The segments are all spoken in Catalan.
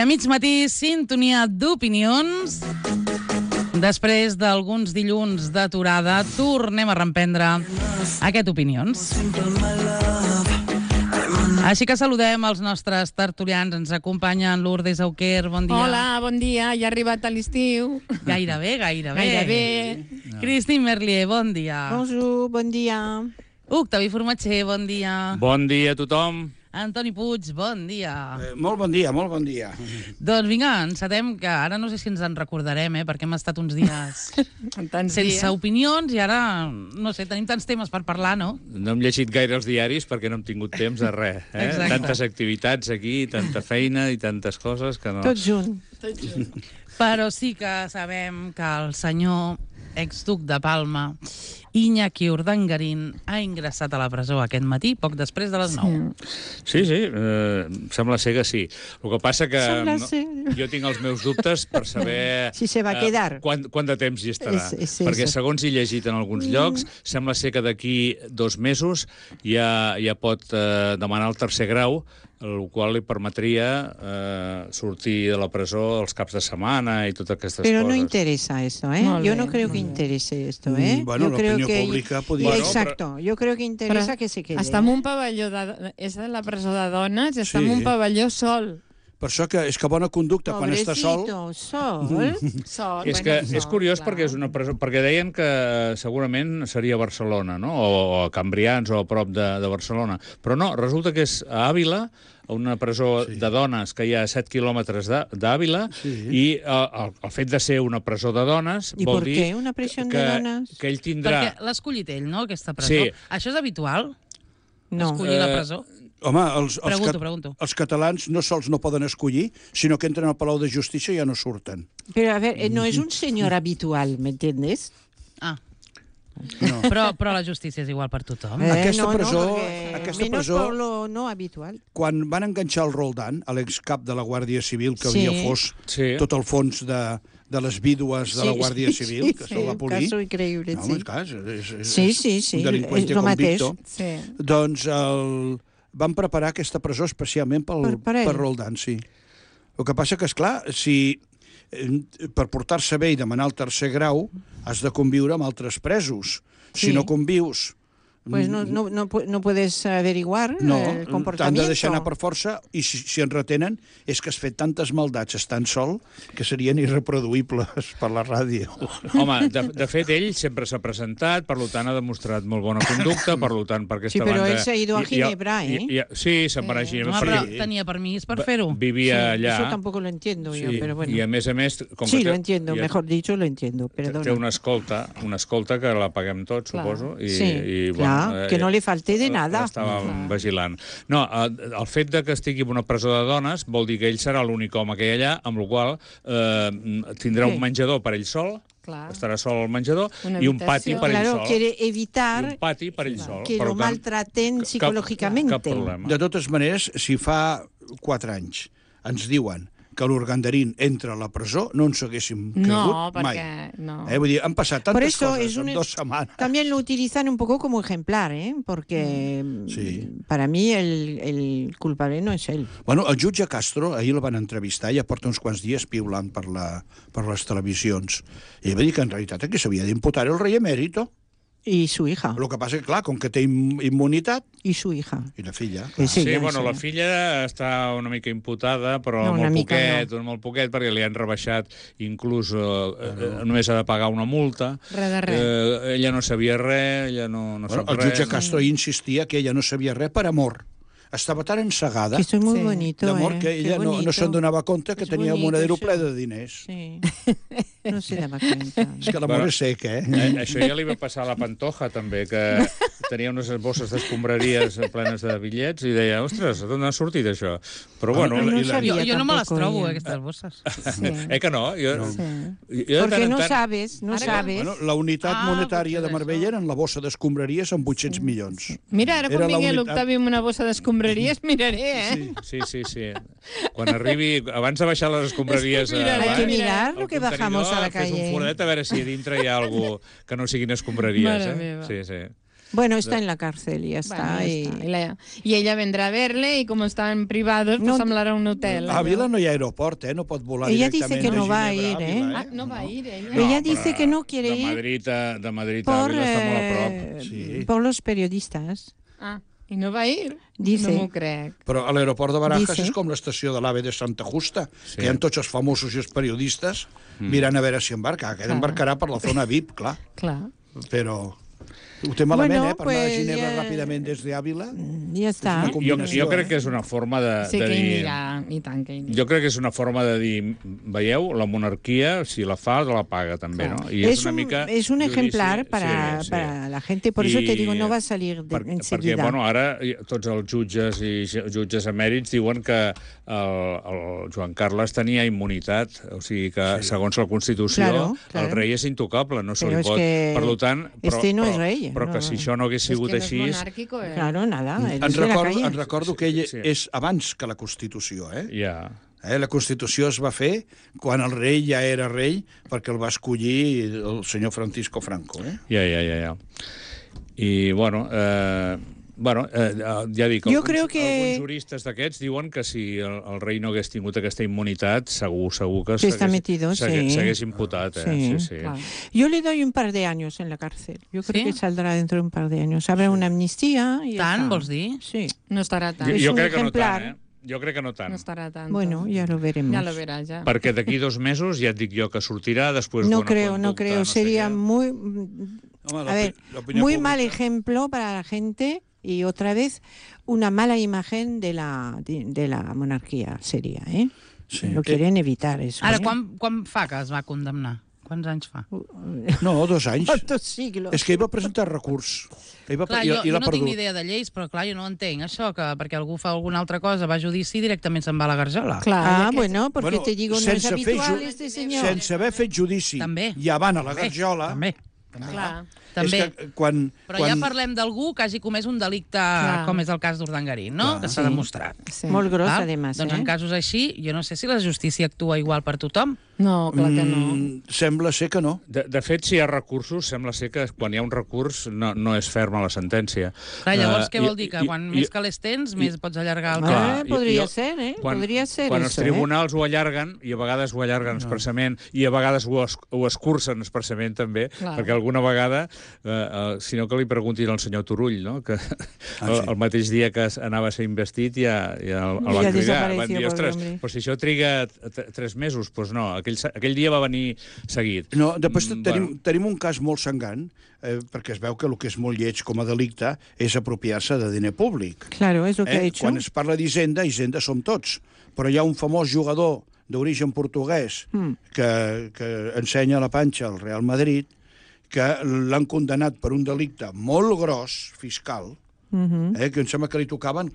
a mig matí, sintonia d'opinions. Després d'alguns dilluns d'aturada, tornem a reemprendre aquest Opinions. Així que saludem els nostres tertulians. Ens acompanyen Lourdes Auquer, bon dia. Hola, bon dia, ja ha arribat a l'estiu. Gairebé. Christine Merlier, bon dia. Bonjour, bon dia. Octavi Formatger, bon dia. Bon dia a tothom. Antoni Puig, bon dia. Molt bon dia, molt bon dia. Doncs vinga, encetem, que ara no sé si ens en recordarem, perquè hem estat uns dies sense opinions i ara, no sé, tenim tants temes per parlar, no? No hem llegit gaire els diaris perquè no hem tingut temps de res. Tantes activitats aquí, tanta feina i tantes coses que no... Tot junt. Però sí que sabem que el senyor exduc de Palma, Iñaki Urdangarín, ha ingressat a la presó aquest matí, poc després de les 9. Sí, sembla ser que sí. El que passa que jo tinc els meus dubtes per saber si se va quedar. Quant de temps hi estarà. Perquè segons he llegit en alguns llocs, sembla ser que d'aquí 2 mesos ja pot demanar el 3è grau, el qual li permetria sortir de la presó els caps de setmana y todas estas cosas. Pero no interesa eso, ¿eh? Yo no creo que interese esto, ¿eh? Bueno, l'opinió pública podria... Exacto, yo creo que interesa que se quede. Està en un pavelló, és de la presó de dones, està en un pavelló sol. Per això que és que bona conducta quan està sol... Sol. És que és curiós perquè és una presó, perquè deien que segurament seria a Barcelona, no? O a Cambrians o a prop de Barcelona. Però no, resulta que és a Àvila, una presó de dones que hi ha a 7 quilòmetres d'Àvila, i el fet de ser una presó de dones vol dir que ell tindrà... Perquè l'ha escollit ell, no?, aquesta presó. Això és habitual? No. Escollir la presó? Home, Pregunto. Els catalans no sols no poden escollir, sinó que entren al Palau de Justícia i ja no surten. Pero a ver, no es un señor habitual, ¿me entiendes? Ah. No. Però la justícia és igual per tothom. Aquesta presó... Menos por lo no habitual. Quan van enganxar el Roldán, l'excap de la Guàrdia Civil, que havia fos tot el fons de les vídues de la Guàrdia Civil, que se'l va polir... Un caso increïble, sí. Un delinqüente convicto. Doncs van preparar aquesta presó especialment per Roldán, sí. El que passa que, esclar, si per portar-se bé i demanar el 3è grau has de conviure amb altres presos. Si no convius... Pues no puedes averiguar el comportamiento. T'han de deixar anar per força i si en retenen és que has fet tantes maldats estant sol que serien irreproduïbles per la ràdio. Home, de fet, ell sempre s'ha presentat, per tant ha demostrat molt bona conducta, per tant, per aquesta banda... Sí, però ell s'ha ido a Ginebra, ¿eh? Sí, se'n va a Ginebra. Però tenia permís per fer-ho. Vivia allà. Eso tampoco lo entiendo yo, pero bueno. I a més, sí, lo entiendo, mejor dicho, lo entiendo, perdona. Té una escolta que la paguem tots, suposo. Sí, clar, que no li falte de nada. L'estàvem vigilant. No, el fet de que estigui en una presó de dones vol dir que ell serà l'únic home que hi ha allà, amb el qual tindrà un menjador per ell sol, estarà sol al menjador, i un pati per ell sol. Quiere evitar que lo maltraten psicològicament. Cap problema. De totes maneres, si fa 4 anys ens diuen que l'Urdangarín entra a la presó, no ens haguéssim cregut mai. Vull dir, han passat tantes coses en 2 setmanes. También lo utilizan un poco como ejemplar, porque para mí el culpable no es él. Bueno, el jutge Castro, ahir el van entrevistar, ja porta uns quants dies piulant per les televisions, i va dir que en realitat aquí s'havia d'imputar el rei emèrito. Y su hija. Lo que passa que, clar, com que té immunitat... I su hija. I la filla. La filla està una mica imputada, però molt poquet, perquè li han rebaixat, inclús només ha de pagar una multa. Ella no sabia res, ella no sap res. El jutge Castro insistia que ella no sabia res per amor. Estava tan ensagada d'amor que ella no se'n donava compte que tenia un monedero ple de diners. Sí. No se dava compte. És que l'amor és sec, Això ja li va passar a la Pantoja, també, que tenia unes bosses d'escombraries plenes de bitllets i deia, ostres, d'on ha sortit això? Però bueno... Jo no me les trobo, aquestes bosses. Que no? Perquè no sabes. La unitat monetària de Marbella era en la bossa d'escombraries amb 800 milions. Mira, ara quan vingui l'Octavi amb una bossa d'escombraries, miraré, Sí. Quan arribi, abans de baixar les escombraries... Hay que mirar lo que bajamos a la calle. Fes un foradet a veure si a dintre hi ha algú que no siguin escombraries. Mare meva. Sí. Bueno, está en la cárcel y ya está. Bueno, y ella vendrá a verle y como está en privado, pues semblarà un hotel. A Ávila no hi ha aeroport, no pot volar ella directament. Ella dice que no va a ir, Ah, no va a ir, ella. Ella dice que no quiere ir. De Madrid a Ávila està molt a prop. Sí. Por los periodistas. Ah, i no va a ir? Dice. No m'ho crec. Però a l'aeroport de Barajas és com l'estació de l'AVE de Santa Justa, que hi ha tots els famosos i els periodistes mirant a veure si embarca. Aquest embarcarà per la zona VIP, clar. Però ho té malament, per anar a Ginebra ràpidament des d'Àvila. Ja està. Jo crec que és una forma de dir... Sí, que hi anirà, i tant que hi anirà. Jo crec que és una forma de dir, veieu, la monarquia, si la fa, la paga també, no? I és una mica... Es un ejemplar para la gente, por eso te digo, no va a salir enseguida. Perquè, bueno, ara tots els jutges i jutges emèrits diuen que el Joan Carles tenia immunitat, o sigui que, segons la Constitució, el rei és intocable, no se li pot... Per tant, este no és rei. Però que si això no hagués sigut així... Claro, nada. En recordo que ell és abans que la Constitució, Ja. La Constitució es va fer quan el rei ja era rei, perquè el va escollir el senyor Francisco Franco. Ja. I, bueno, ja dic, alguns juristes d'aquests diuen que si el rei no hagués tingut aquesta immunitat, segur que s'hagués imputat. Sí. Yo le doy un par de años en la cárcel. Yo creo que saldrá dentro de un par de años. Habrá una amnistía. ¿Tant, vols dir? Sí. No estarà tant. Jo crec que no tant, Jo crec que no tant. No estarà tant. Bueno, ya lo veremos. Ya lo verás, ya. Perquè d'aquí 2 mesos ja et dic jo que sortirà després d'una conducta. No creo. Sería muy... A ver, muy mal ejemplo para la gente y otra vez una mala imagen de la monarquía sería, Sí. Lo quieren evitar, eso. Ara, quan fa que es va condemnar? Quants anys fa? No, 2 anys. ¿Cuántos siglos? És que ell va presentar recurs. Clar, jo no tinc ni idea de lleis, però clar, jo no entenc això, que perquè algú fa alguna altra cosa, va a judici i directament se'n va a la garjola. Bueno, porque te digo, no es habitual este señor. Sense haver fet judici, ja van a la garjola. També. Clar. També. Però ja parlem d'algú que hagi comès un delicte, com és el cas d'Urdangarín, no? Que s'ha demostrat. Molt gros, además. Doncs en casos així, jo no sé si la justícia actua igual per tothom. No, clar que no. Sembla ser que no. De fet, si hi ha recursos, sembla ser que quan hi ha un recurs no és ferma la sentència. Clar, llavors què vol dir? Que quan més calés tens, més pots allargar el cas? Podria ser, Podria ser quan els tribunals ho allarguen, i a vegades ho allarguen expressament, i a vegades ho escurcen expressament també, perquè alguna vegada, sinó que li preguntin al senyor Turull, no? Que el mateix dia que anava a ser investit ja el van cridar. Van dir, ostres, però si això triga 3 mesos, doncs no, aquell dia va venir seguit. No, després tenim un cas molt sangant, perquè es veu que el que és molt lleig com a delicte és apropiar-se de diner públic. Claro, és el que ha hecho. Quan es parla d'Hisenda, Hisenda som tots, però hi ha un famós jugador d'origen portuguès que ensenya la panxa al Real Madrid, que l'han condemnat per un delicte molt gros, fiscal, que em sembla que li tocaven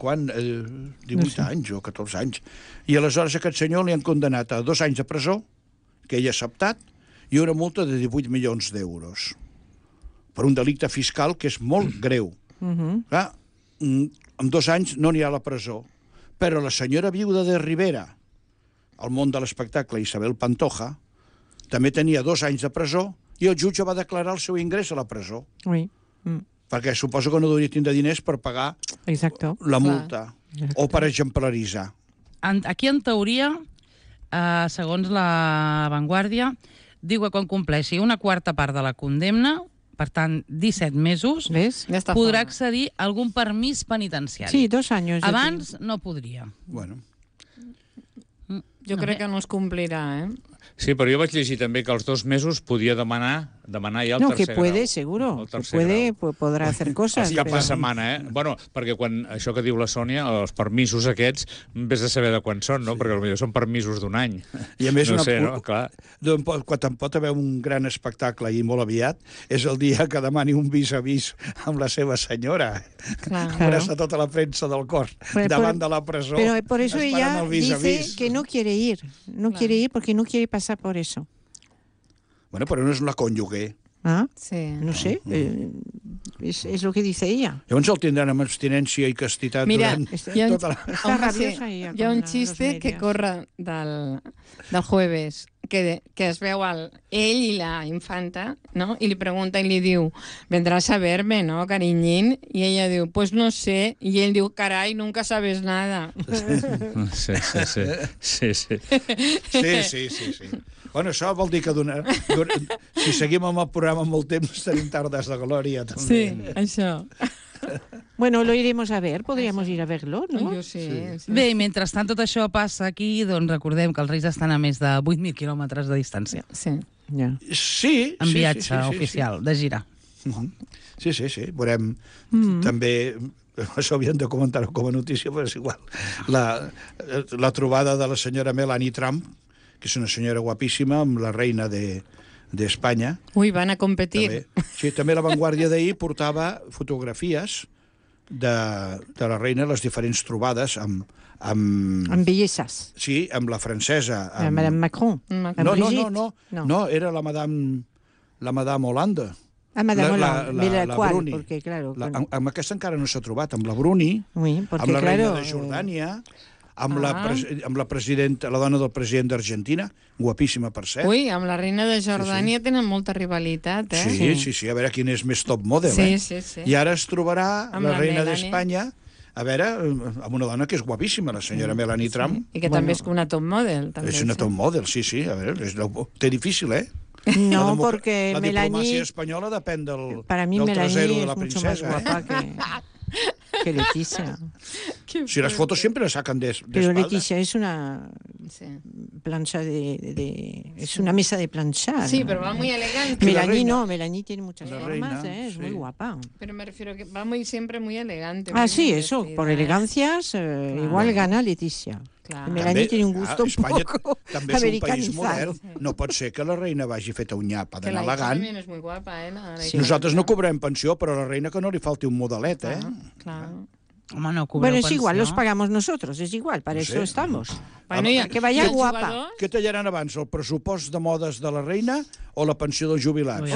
18 anys o 14 anys. I aleshores aquest senyor li han condemnat a 2 anys de presó, que ell ha acceptat, i una multa de 18 milions d'euros. Per un delicte fiscal que és molt greu. Clar, en 2 anys no n'hi ha a la presó. Però la senyora viuda de Rivera, al món de l'espectacle, Isabel Pantoja, també tenia 2 anys de presó, i el jutge va declarar el seu ingrés a la presó. Perquè suposo que no devia tindre diners per pagar la multa o per exemplaritzar. Aquí, en teoria, segons la Vanguardia, diu que quan compleixi una quarta part de la condemna, per tant, 17 mesos, podrà accedir a algun permís penitenciari. Sí, 2 anys. Abans no podria. Bueno. Jo crec que no es complirà, Sí, però jo vaig llegir també que als 2 mesos podia demanar ja el tercer grau. No, que puede, seguro. Que podrà hacer cosas. Cap de setmana, Bueno, perquè això que diu la Sònia, els permisos aquests, vés de saber de quan són, no? Perquè potser són permisos d'1 any. I a més, Clar. Quan pot haver un gran espectacle i molt aviat, és el dia que demani un vis-a-vis amb la seva senyora. Abraça tota la premsa del cor davant de la presó. Pero por eso ella dice que no quiere ir. No quiere ir porque no quiere pasar por eso. Bueno, pero no es la cònyuge. Sí. No sé, és el que dice ella. Llavors el tindran amb abstinència i castitat durant tota la... Hi ha un xiste que corre del jueves, que es veu ell i la infanta, no? I li pregunta i li diu, vendrás a verme, ¿no, cariñín? I ella diu, pues no sé. I ell diu, carai, nunca sabes nada. Sí. Bueno, això vol dir que si seguim amb el programa molt temps tenim tardes de glòria, també. Sí, això. Bueno, lo iremos a ver, podríamos ir a verlo, ¿no? Jo sí. Bé, i mentrestant tot això passa aquí, doncs recordem que els Reis estan a més de 8.000 quilòmetres de distància. Sí. Sí. En viatge oficial, de gira. Sí. Veurem també... Això havíem de comentar-ho com a notícia, però és igual. La trobada de la senyora Melania Trump, que és una senyora guapíssima, amb la reina d'Espanya. Ui, van a competir. També La Vanguardia d'ahir portava fotografies de la reina, les diferents trobades amb bellesses. Sí, amb la francesa. Amb Madame Macron. No, era la Madame Hollande. Madame Hollande, la Bruni. Porque, claro, amb aquesta encara no s'ha trobat, amb la Bruni, amb la reina de Jordània, amb la presidenta, la dona del president d'Argentina, guapíssima per cert. Ui, amb la reina de Jordània tenen molta rivalitat, eh? Sí, a veure quin és més top model, Sí. I ara es trobarà la reina d'Espanya, a veure, amb una dona que és guapíssima, la senyora Melania Trump. I que també és una top model. És una top model, sí, a veure, té difícil, No, porque la Melanie... diplomacia espanyola depèn del Melanie trasero de la es mucho princesa. más guapa que Leticia. Si las fotos siempre las sacan de Pero espalda. Leticia es una plancha es una mesa de planchar. Sí, pero va muy elegante. Melanie tiene muchas formas, es muy guapa. Pero me refiero que va siempre muy elegante. Sí, eso, por elegancias, igual gana Leticia. Claro. Melanie tiene un gusto un poco també és un país modern. No pot ser que la reina vagi feta un nyap, ha d'anar elegant. Que la és muy guapa, Nosaltres no cobrem pensió, però a la reina que no li falti un modelet, Claro. Home, no cobreu es pensió. igual, los pagamos nosotros, es igual, para eso estamos. Bueno, que vaya guapa. Què tallaran abans, el pressupost de modes de la reina o la pensió dels jubilats?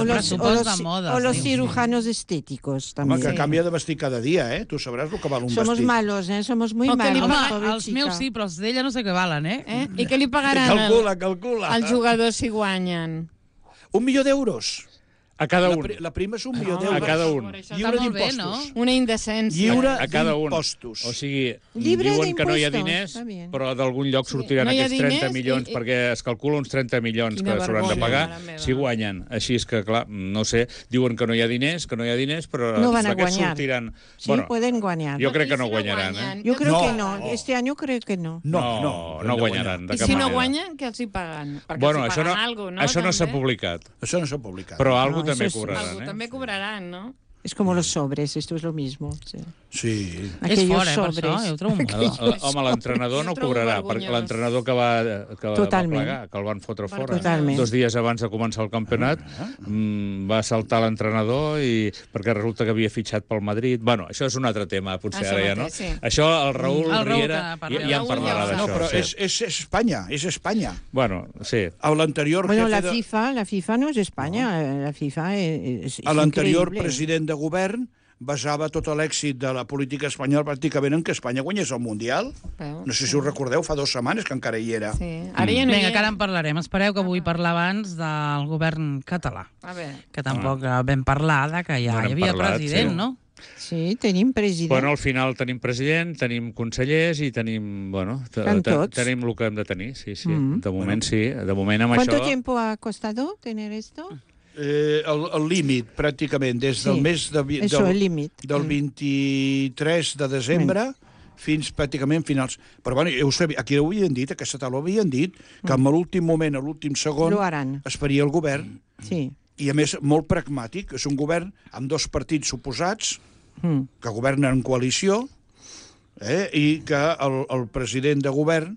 O los cirujanos estéticos també. Home, que canvia de vestir cada dia, tu sabràs el que val un vestit. Somos malos, somos muy malos. Home, els meus sí, però els d'ella no sé què valen, I què li pagaran als jugadors si guanyen? 1 milió d'euros. A cada un. La prima és 1 milió d'euros. A cada un. Lliure d'impostos. Una indecència. Lliure a cada un. d'impostos. O sigui, diuen que no hi ha diners, però d'algun lloc sortiran aquests 30 milions, perquè es calcula uns 30 milions que s'hauran de pagar si guanyen. Així és que, clar, no sé, diuen que no hi ha diners, però no van a guanyar. Sortiran... Sí, pueden guanyar. Jo crec que no guanyaran, Yo creo que no. Este año creo que no. No guanyaran. I si no guanyen, què els hi paguen? Bueno, això no s'ha publicat. Això no s'ha publicat. Però algú també cobraran, també cobraran, no? Es como los sobres, esto es lo mismo. Sí. És fora, per això, ho trobo molt. Home, l'entrenador no cobrarà, perquè l'entrenador que va plegar, que el van fotre fora. 2 dies abans de començar el campionat, va saltar l'entrenador perquè resulta que havia fitxat pel Madrid. Bueno, això és un altre tema, potser ara ja no. Això el Raül Riera ja en parlarà d'això. No, però és Espanya, és Espanya. Bueno, sí. L'anterior... Bueno, la FIFA no és Espanya, la FIFA és increïble. L'anterior president de govern basava tot l'èxit de la política espanyola pràcticament en que Espanya guanyés el Mundial. No sé si us recordeu, fa 2 setmanes que encara hi era. Vinga, que ara en parlarem. Espereu que vull parlar abans del govern català. Que tampoc vam parlar que ja hi havia president, no? Sí, tenim president. Bueno, al final tenim president, tenim consellers i tenim, tenim el que hem de tenir, sí. De moment sí, de moment amb això... ¿Cuánto tiempo ha costado tener esto? El límit, pràcticament, des del mes del 23 de desembre fins pràcticament finals. Però bueno, aquí ho havien dit, aquesta tal ho havien dit, que en l'últim moment, a l'últim segon, es faria el govern. I a més, molt pragmàtic. És un govern amb 2 partits oposats que governen en coalició i que el president de govern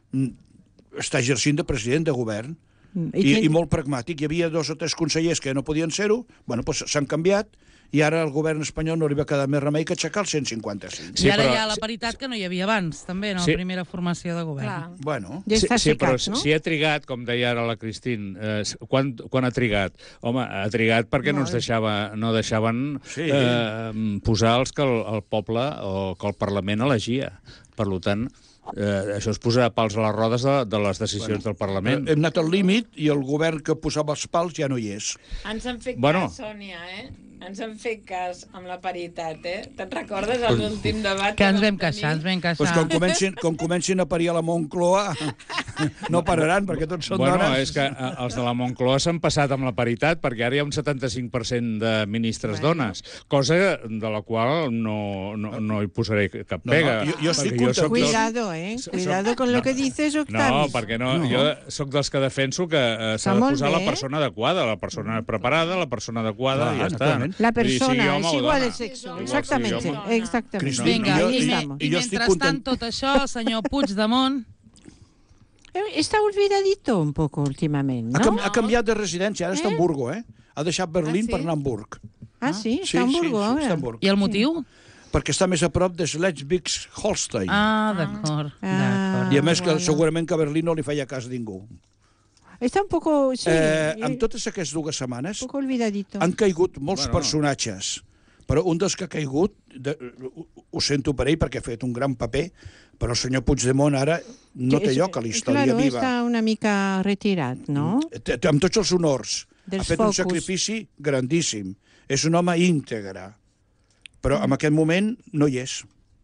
està exercint de president de govern. I molt pragmàtic. Hi havia 2 o 3 consellers que no podien ser-ho, bueno, doncs s'han canviat i ara el govern espanyol no li va quedar més remei que aixecar el 155. I ara hi ha la paritat que no hi havia abans, també, en la primera formació de govern. Bueno. Sí, però si ha trigat, com deia ara la Cristín, quan ha trigat? Home, ha trigat perquè no deixaven posar els que el poble o que el Parlament elegia. Per tant, això es posarà pals a les rodes de les decisions del Parlament. Hem anat al límit i el govern que posava els pals ja no hi és. Ens han fet cas, Sònia, Ens han fet cas amb la paritat, Te'n recordes l'últim debat? Que ens vam queixar, Pues quan comencin a parir a la Moncloa no pararan, perquè tots són dones. Bueno, és que els de la Moncloa s'han passat amb la paritat, perquè ara hi ha un 75% de ministres dones, cosa de la qual no hi posaré cap pega. Jo estic content. Cuidado, cuidado con lo que dices, Octavi. No, perquè jo sóc dels que defenso que s'ha de posar la persona adequada, la persona preparada, la persona adequada, i ja està. La persona és igual de sexo. Exactamente. Vinga, i mentrestant tot això, el senyor Puigdemont... Está olvidadito un poco últimament, ¿no? Ha canviat de residència, ara està a Hamburgo, Ha deixat Berlín per anar a Hamburg. Ah, sí? Està a Hamburgo ara? I el motiu? Perquè està més a prop de Schleswig-Holstein. Ah, d'acord. I a més, segurament que a Berlín no li feia cas ningú. Està un poco... Amb totes aquestes 2 setmanes han caigut molts personatges, però un dels que ha caigut, ho sento per ell perquè ha fet un gran paper, però el senyor Puigdemont ara no té lloc a la història viva. Està una mica retirat, no? Amb tots els honors. Ha fet un sacrifici grandíssim. És un home íntegre. Però en aquest moment no hi és.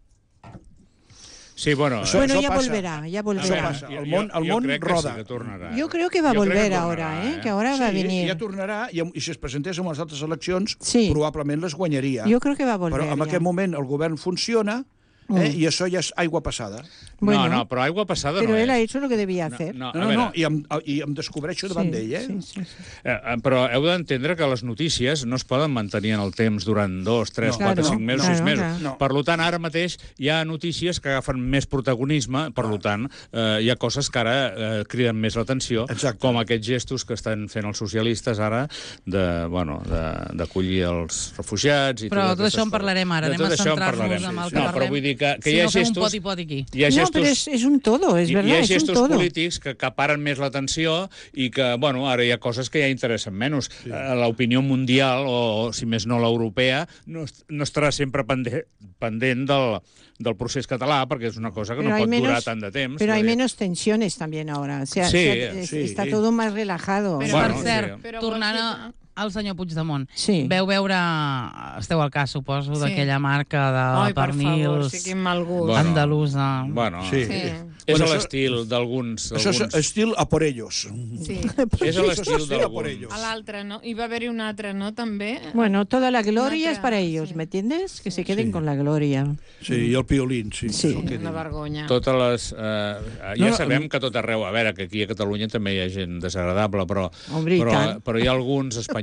Sí, bueno, ya volverá. El món roda. Yo creo que va a volver ahora, que ahora va a venir. Ja tornarà, i si es presentés en les altres eleccions, probablement les guanyaria. Jo crec que va a volver. Però en aquest moment el govern funciona, i això ja és aigua passada. Bueno, no, però aigua passada però no és. Però ell ha hecho lo que devia hacer. No, i em descobreixo davant d'ell, Però heu d'entendre que les notícies no es poden mantenir en el temps durant 2, 3, 4, 5 mesos, 6 mesos. Per tant, ara mateix hi ha notícies que agafen més protagonisme, per tant, hi ha coses que ara criden més l'atenció, com aquests gestos que estan fent els socialistes ara d'acollir els refugiats. Però tot això en parlarem ara, anem a centrar-nos amb el que parlem. Que hi ha gestos... No, però és un todo, és verdad, hi ha gestos polítics que acaparen més l'atenció i que, ara hi ha coses que ja interessen menys. L'opinió mundial, o si més no l'europea, no estarà sempre pendent del procés català, perquè és una cosa que no pot durar tant de temps. Però hay menos tensiones también ahora. O sea, está todo más relajado. Però, per cert, tornant al senyor Puigdemont. Veu veure, esteu al cas, suposo, d'aquella marca de pernils andalusa. Bueno, és a l'estil d'alguns. Això és estil a por ellos. És a l'estil d'alguns. A l'altre, no? Hi va haver-hi un altre, no, també? Bueno, toda la gloria es para ellos, ¿me entiendes? Que se queden con la gloria. Sí, i el piolín, sí. Una vergonya. Totes les... Ja sabem que tot arreu, a veure, que aquí a Catalunya també hi ha gent desagradable, però hi ha alguns espanyols,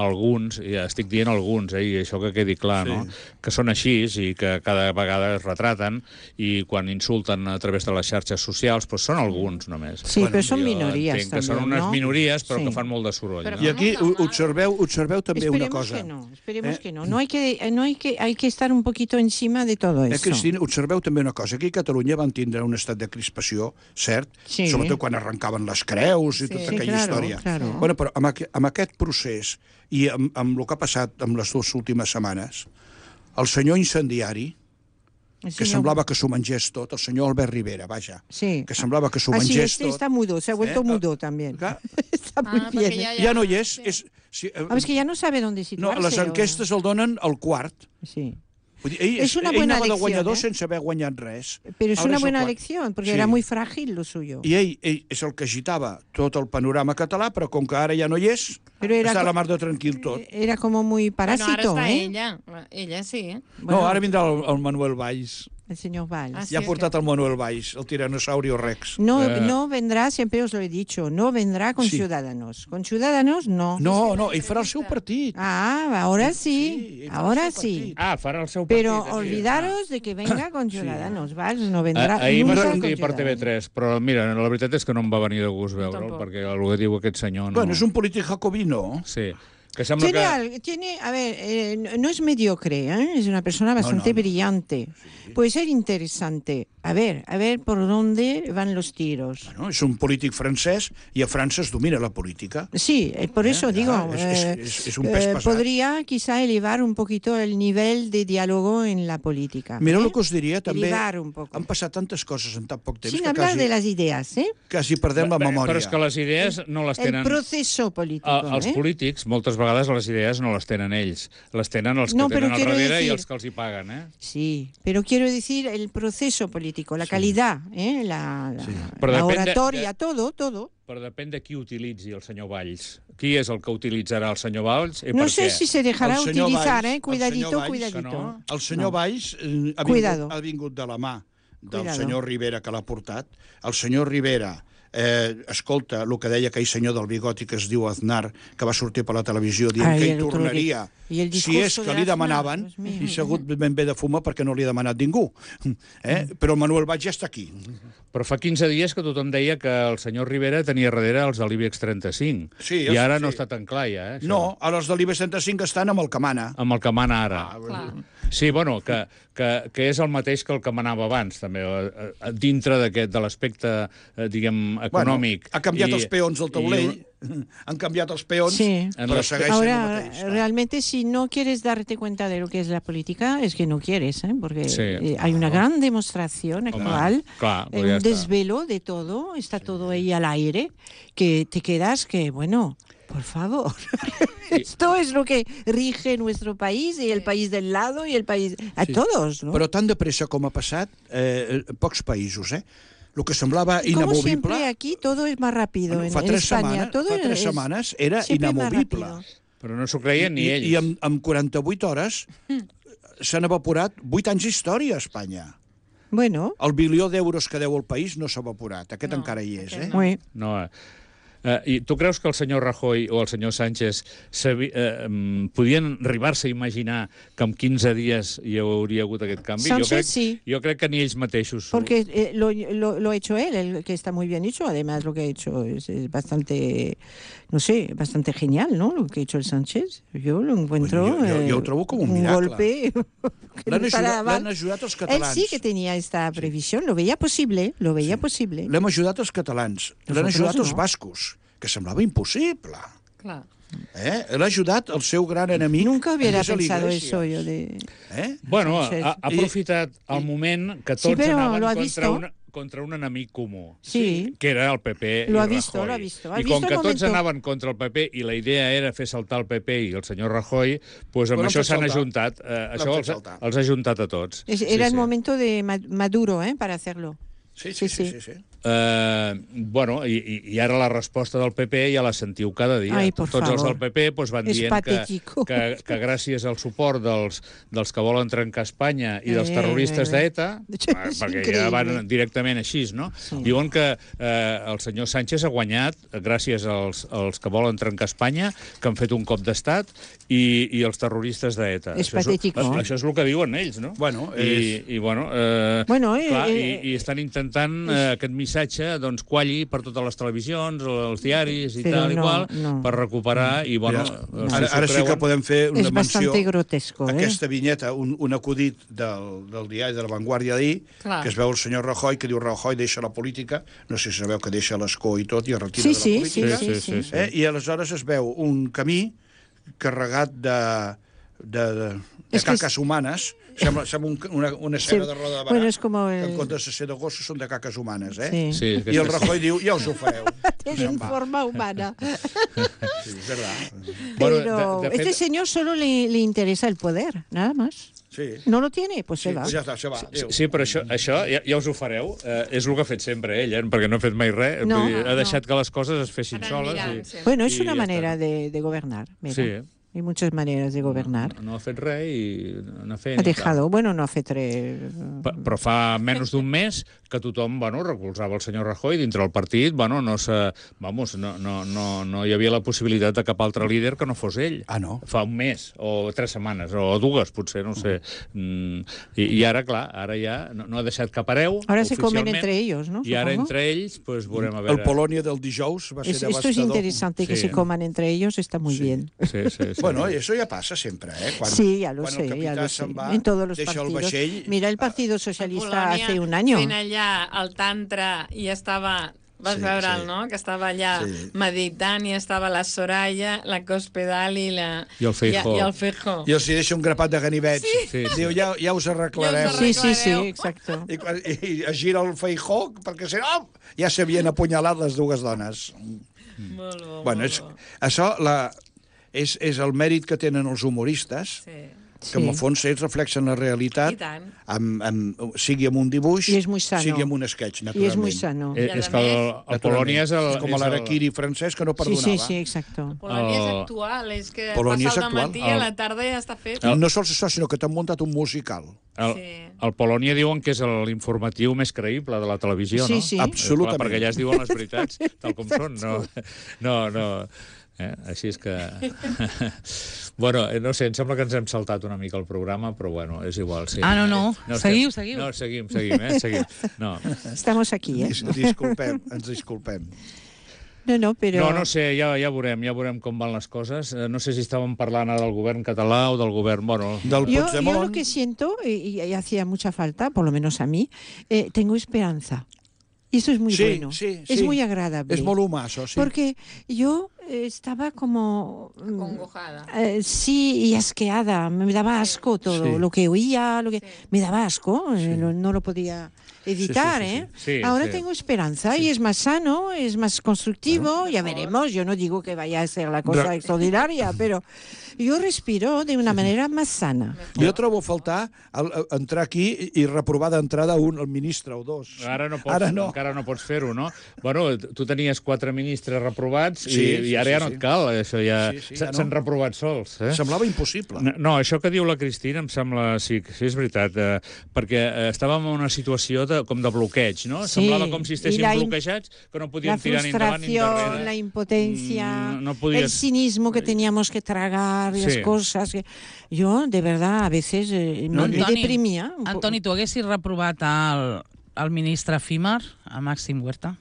i estic dient alguns, i això que quedi clar, no? Que són així i que cada vegada es retraten i quan insulten a través de les xarxes socials, doncs són alguns només. Sí, però són minories també, que són unes minories, però que fan molt de soroll. I aquí observeu també una cosa. Esperemos que no. Hay que estar un poquito encima de todo eso. Cristina, observeu també una cosa. Aquí a Catalunya van tindre un estat de crispació, cert? Sobretot quan arrencaven les creus i tota aquella història. Bueno, però amb aquest procés i amb el que ha passat amb les 2 últimes setmanes, el senyor incendiari, que semblava que s'ho mengés tot, el senyor Albert Rivera, que semblava que s'ho mengés tot. Está mudo, se ha vuelto mudo también. Está muy bien. Ja no hi és. Es que ya no sabe dónde situarse. No, les enquestes el donen al quart. Sí. Es una buena elección. Ell anava de guanyador sense haver guanyat res. Pero es una buena elección, porque era muy frágil lo suyo. I ell és el que agitava tot el panorama català, però com que ara ja no hi és, està a la mar de tranquil tot. Era como muy parásito. Bueno, ara està ella sí. No, ara vindrà el Manuel Valls. El señor Valls. Ya ha portat el Manuel Valls, el tiranosaurio Rex. No vendrá, siempre os lo he dicho, no vendrá con Ciudadanos. Con Ciudadanos no. No, ell farà el seu partit. Ahora sí. Ahora sí. Farà el seu partit. Pero olvidaros de que venga con Ciudadanos. Valls no vendrà. Ahir va sortir per TV3, però mira, la veritat és que no em va venir de gust veure'l, perquè el que diu aquest senyor no... Bueno, és un polític jacobino. Sí. A ver, no es mediocre, es una persona bastante brillante. Sí. Puede ser interesante. A ver por dónde van los tiros. Bueno, es un polític francés y a Francia es domina la política. Sí, por eso digo, es un pes pesat. Podría quizá elevar un poquito el nivel de diálogo en la política. Mira el que us diria, també han passat tantes coses en tan poc temps. Sin hablar de les idees, Quasi perdem la memòria. Però és que les idees no les tenen... El proceso político. Els polítics, moltes vegades les idees no les tenen ells. Les tenen els que tenen al darrere i els que els hi paguen, Sí, pero quiero decir el proceso político, la calidad, la oratoria, todo. Però depèn de qui utilitzi el senyor Valls. Qui és el que utilitzarà el senyor Valls i no per sé què? si se dejarà utilitzar, cuidadito. El senyor Valls ha vingut de la mà del senyor Rivera, que l'ha portat. El senyor Rivera escolta el que deia aquell senyor del bigoti que es diu Aznar, que va sortir per la televisió dient que hi tornaria si és que li demanaven, i s'ha hagut ben bé de fumar perquè no li ha demanat ningú. Però el Manuel Valls ja està aquí. Però fa 15 dies que tothom deia que el senyor Rivera tenia darrere els de l'IBEX 35. I ara no està tan clar, ja. No, els de l'IBEX 35 estan amb el que mana. Amb el que mana ara. Sí, bueno, que és el mateix que el que manava abans, també, dintre de l'aspecte, diguem, econòmic. Ha canviat els peons del taulell. Han cambiado los peones, pero ahora realmente si no quieres darte cuenta de lo que es la política es que no quieres, porque hay una gran demostración actual, un desvelo de todo, está todo ahí al aire, que te quedas que, bueno, por favor, esto es lo que rige nuestro país y el país del lado y el país... a todos, ¿no? Però tan de pressa com ha passat, pocs països, Lo que semblava inamovible... Como siempre aquí todo es más rápido en España. Fa 3 setmanes era inamovible. Però no s'ho creien ni ells. I en 48 hores s'han evaporat 8 anys d'història a Espanya. Bueno. El bilió d'euros que deu el país no s'ha evaporat. Aquest encara hi és, No. I tu creus que el senyor Rajoy o el senyor Sánchez podien arribar-se a imaginar que en 15 dies hi hauria hagut aquest canvi? Sánchez sí. Jo crec que ni ells mateixos... Porque lo ha hecho él, que está muy bien hecho. Además, lo que ha hecho es bastante, no sé, bastante genial, ¿no? Lo que ha hecho el Sánchez. Yo lo encuentro... Jo ho trobo com un miracle. Golpe... L'han ajudat els catalans. Él sí que tenía esta previsión, lo veía posible, posible. L'hem ajudat els catalans, l'han ajudat els bascos, que semblava impossible. Clar. L'ha ajudat el seu gran enemic. Nunca hubiera pensado eso yo de... Bueno, ha aprofitat el moment que tots anaven contra un enemic comú, que era el PP lo i ha visto, Rajoy. Lo ha visto. I com que tots anaven contra el PP i la idea era fer saltar el PP i el senyor Rajoy, doncs amb això s'han ajuntat. Això els ha ajuntat a tots. Era el momento de Maduro para hacerlo. Sí. Bueno, i ara la resposta del PP ja la sentiu cada dia. Tots els del PP van dient que gràcies al suport dels que volen trencar Espanya i dels terroristes d'ETA, perquè ja van directament així, no? Diuen que el senyor Sánchez ha guanyat gràcies als que volen trencar Espanya, que han fet un cop d'estat, i els terroristes d'ETA. Això és el que diuen ells, no? I estan intentant aquest missatge qualli per totes les televisions, els diaris i tal i qual, per recuperar i, ara sí que podem fer una menció grotesco, aquesta vinyeta, un acudit del diari de La Vanguardia d'ahir, que es veu el senyor Rajoy, que diu Rajoy deixa la política, no sé si sabeu que deixa l'escó i tot, i es retira de la política, i aleshores es veu un camí carregat de caques humanes. Sembla una escena de Roda de Barà, que en comptes de ser de gossos són de caques humanes, I el Rajoy diu, ja us ho fareu. Tienen forma humana. Sí, es verdad. Pero este señor solo le interesa el poder, nada más. Sí. No lo tiene, pues se va. Ja està, se va. Sí, però això ja us ho fareu. És el que ha fet sempre ell, perquè no ha fet mai res. Ha deixat que les coses es fessin soles. Bueno, és una manera de gobernar. Sí. Hay muchas maneras de gobernar. No ha fet res i no ha fet... Ha dejado, bueno, no ha fet res... Però fa menys d'un mes que tothom recolzava el senyor Rajoy dintre del partit, no hi havia la possibilitat de cap altre líder que no fos ell. Ah, no? Fa un mes, o 3 setmanes, o 2, potser, no sé. I ara, clar, ara ja no ha deixat cap hereu. Ara se comen entre ellos, ¿no? I ara entre ells, pues veurem a veure... El Polònia del dijous va ser devastador. Esto es interesante, que se coman entre ellos, está muy bien. Sí. Bueno, eso ya pasa siempre, ¿eh? Sí, ya lo sé. En todos los partidos. Mira el Partido Socialista hace un año. Fent allà el tantra i estava... Vas veure'l, no? Que estava allà meditant i estava la Soraya, la Cospedal i el Feijóo. I els hi deixa un grapat de ganivets. Diu, ja us arreglareu. Sí, exacto. I es gira el Feijóo, perquè si no, ja s'havien apunyalat les dues dones. Bueno, això és el mèrit que tenen els humoristes, que en el fons ells reflexen la realitat, sigui amb un dibuix, sigui amb un sketch, naturalment. I és molt sano. És que el Polònia és el... Com l'Araquiri francès, que no perdonava. Sí, exacto. El Polònia és actual, és que passa el matí i a la tarda ja està fet. No sols això, sinó que t'han muntat un musical. El Polònia diuen que és l'informatiu més creïble de la televisió, no? Sí, absolutament. Perquè allà es diuen les veritats, tal com són. No. Així és que... Bueno, no sé, em sembla que ens hem saltat una mica el programa, però bueno, és igual. Sí. No. Seguiu. No, seguim. No. Estamos aquí, Ens disculpem. No, però... No sé, ja veurem com van les coses. No sé si estàvem parlant ara del govern català o del govern... Bueno, del Puigdemont. Yo lo que siento, y hacía mucha falta, por lo menos a mí, tengo esperanza. Y eso es muy bueno. Es muy agradable. Es molt humà, això, sí. Porque yo estaba como... Acongojada. Sí, y asqueada. Me daba asco todo. Lo que oía, me daba asco. No lo podía evitar, Ahora tengo esperanza y es más sano, es más constructivo. Ya veremos. Yo no digo que vaya a ser la cosa extraordinaria, pero... Jo respiro d'una manera més sana. Jo trobo a faltar entrar aquí i reprovar d'entrada el ministre o dos. Ara no pots, encara no pots fer-ho, no? Bueno, tu tenies 4 ministres reprovats i ara ja no et cal. Això ja s'han reprovat sols. Semblava impossible. No, això que diu la Cristina em sembla... Sí, és veritat, perquè estàvem en una situació com de bloqueig, no? Semblava com si estéssim bloquejats, que no podíem tirar ni endavant ni endarrere. La frustració, la impotència, el cinismo que teníamos que tragar, las cosas. Yo, de verdad, a veces me deprimía. Antoni, tu haguessis reprovat el ministre efímer, a Màxim Huerta?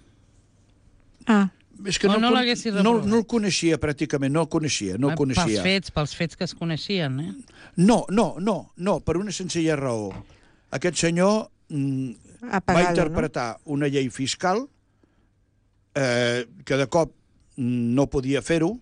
És que no el coneixia, pràcticament, no el coneixia. Pels fets que es coneixien, No, per una senzilla raó. Aquest senyor va interpretar una llei fiscal que de cop no podia fer-ho,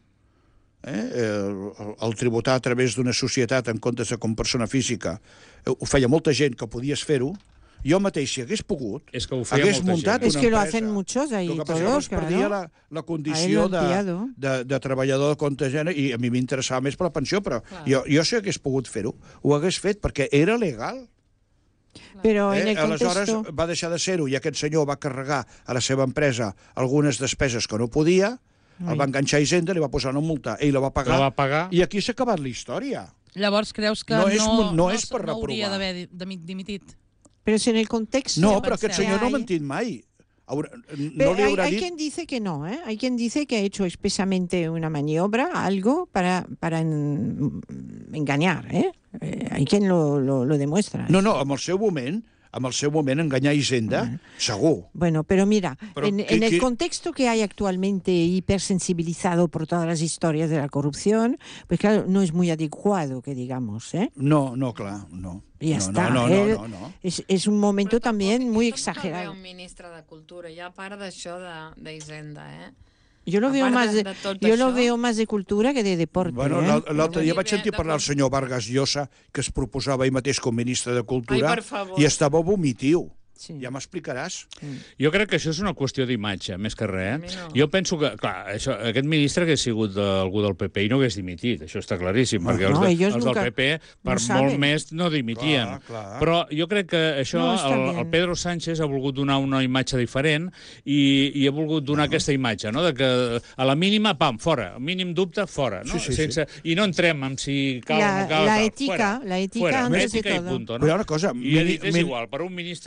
el tributar a través d'una societat en comptes de com persona física. Ho feia molta gent que podies fer-ho. Jo mateix, si hagués pogut, hagués muntat una empresa. Es que lo hacen muchos ahí todos, claro. Perdia la condició de treballador de compte gent i a mi m'interessava més per la pensió, però jo si hagués pogut fer-ho, ho hagués fet perquè era legal. Però en el aleshores va deixar de ser-ho i aquest senyor va carregar a la seva empresa algunes despeses que no podia. El va enganxar a Hisenda, li va posar una multa, ell la va pagar, i aquí s'ha acabat la història. Llavors creus que no hauria d'haver dimitit? Però si en el context... No, però aquest senyor no ha mentit mai. Hay quien dice que no, hay quien dice que ha hecho expresamente una maniobra, algo para engañar, hay quien lo demuestra. No, amb el seu moment enganyar Hisenda, segur. Bueno, pero mira, en el contexto que hay actualmente hipersensibilizado por todas las historias de la corrupción, pues claro, no es muy adecuado que digamos, No, clar, no. Ya está. No. Es un momento también muy exagerado. Però un ministre de Cultura, ja a part d'això d'Hisenda, Yo lo veo más de cultura que de deporte. Bueno, l'altre dia vaig sentir parlar el senyor Vargas Llosa, que es proposava ell mateix com ministre de Cultura, i estava vomitiu. Sí. Ja m'explicaràs. Jo crec que això és una qüestió d'imatge, més que res. Jo penso que, clar, aquest ministre hagués sigut algú del PP i no hagués dimitit, això està claríssim, perquè els del PP per molt més no dimitien. Però jo crec que això, el Pedro Sánchez ha volgut donar una imatge diferent i ha volgut donar aquesta imatge, no?, de que a la mínima, pam, fora, al mínim dubte, fora. I no entrem en si cal o no cal. La ètica antes de todo. I ha dit, és igual, per un ministre, doncs vinga,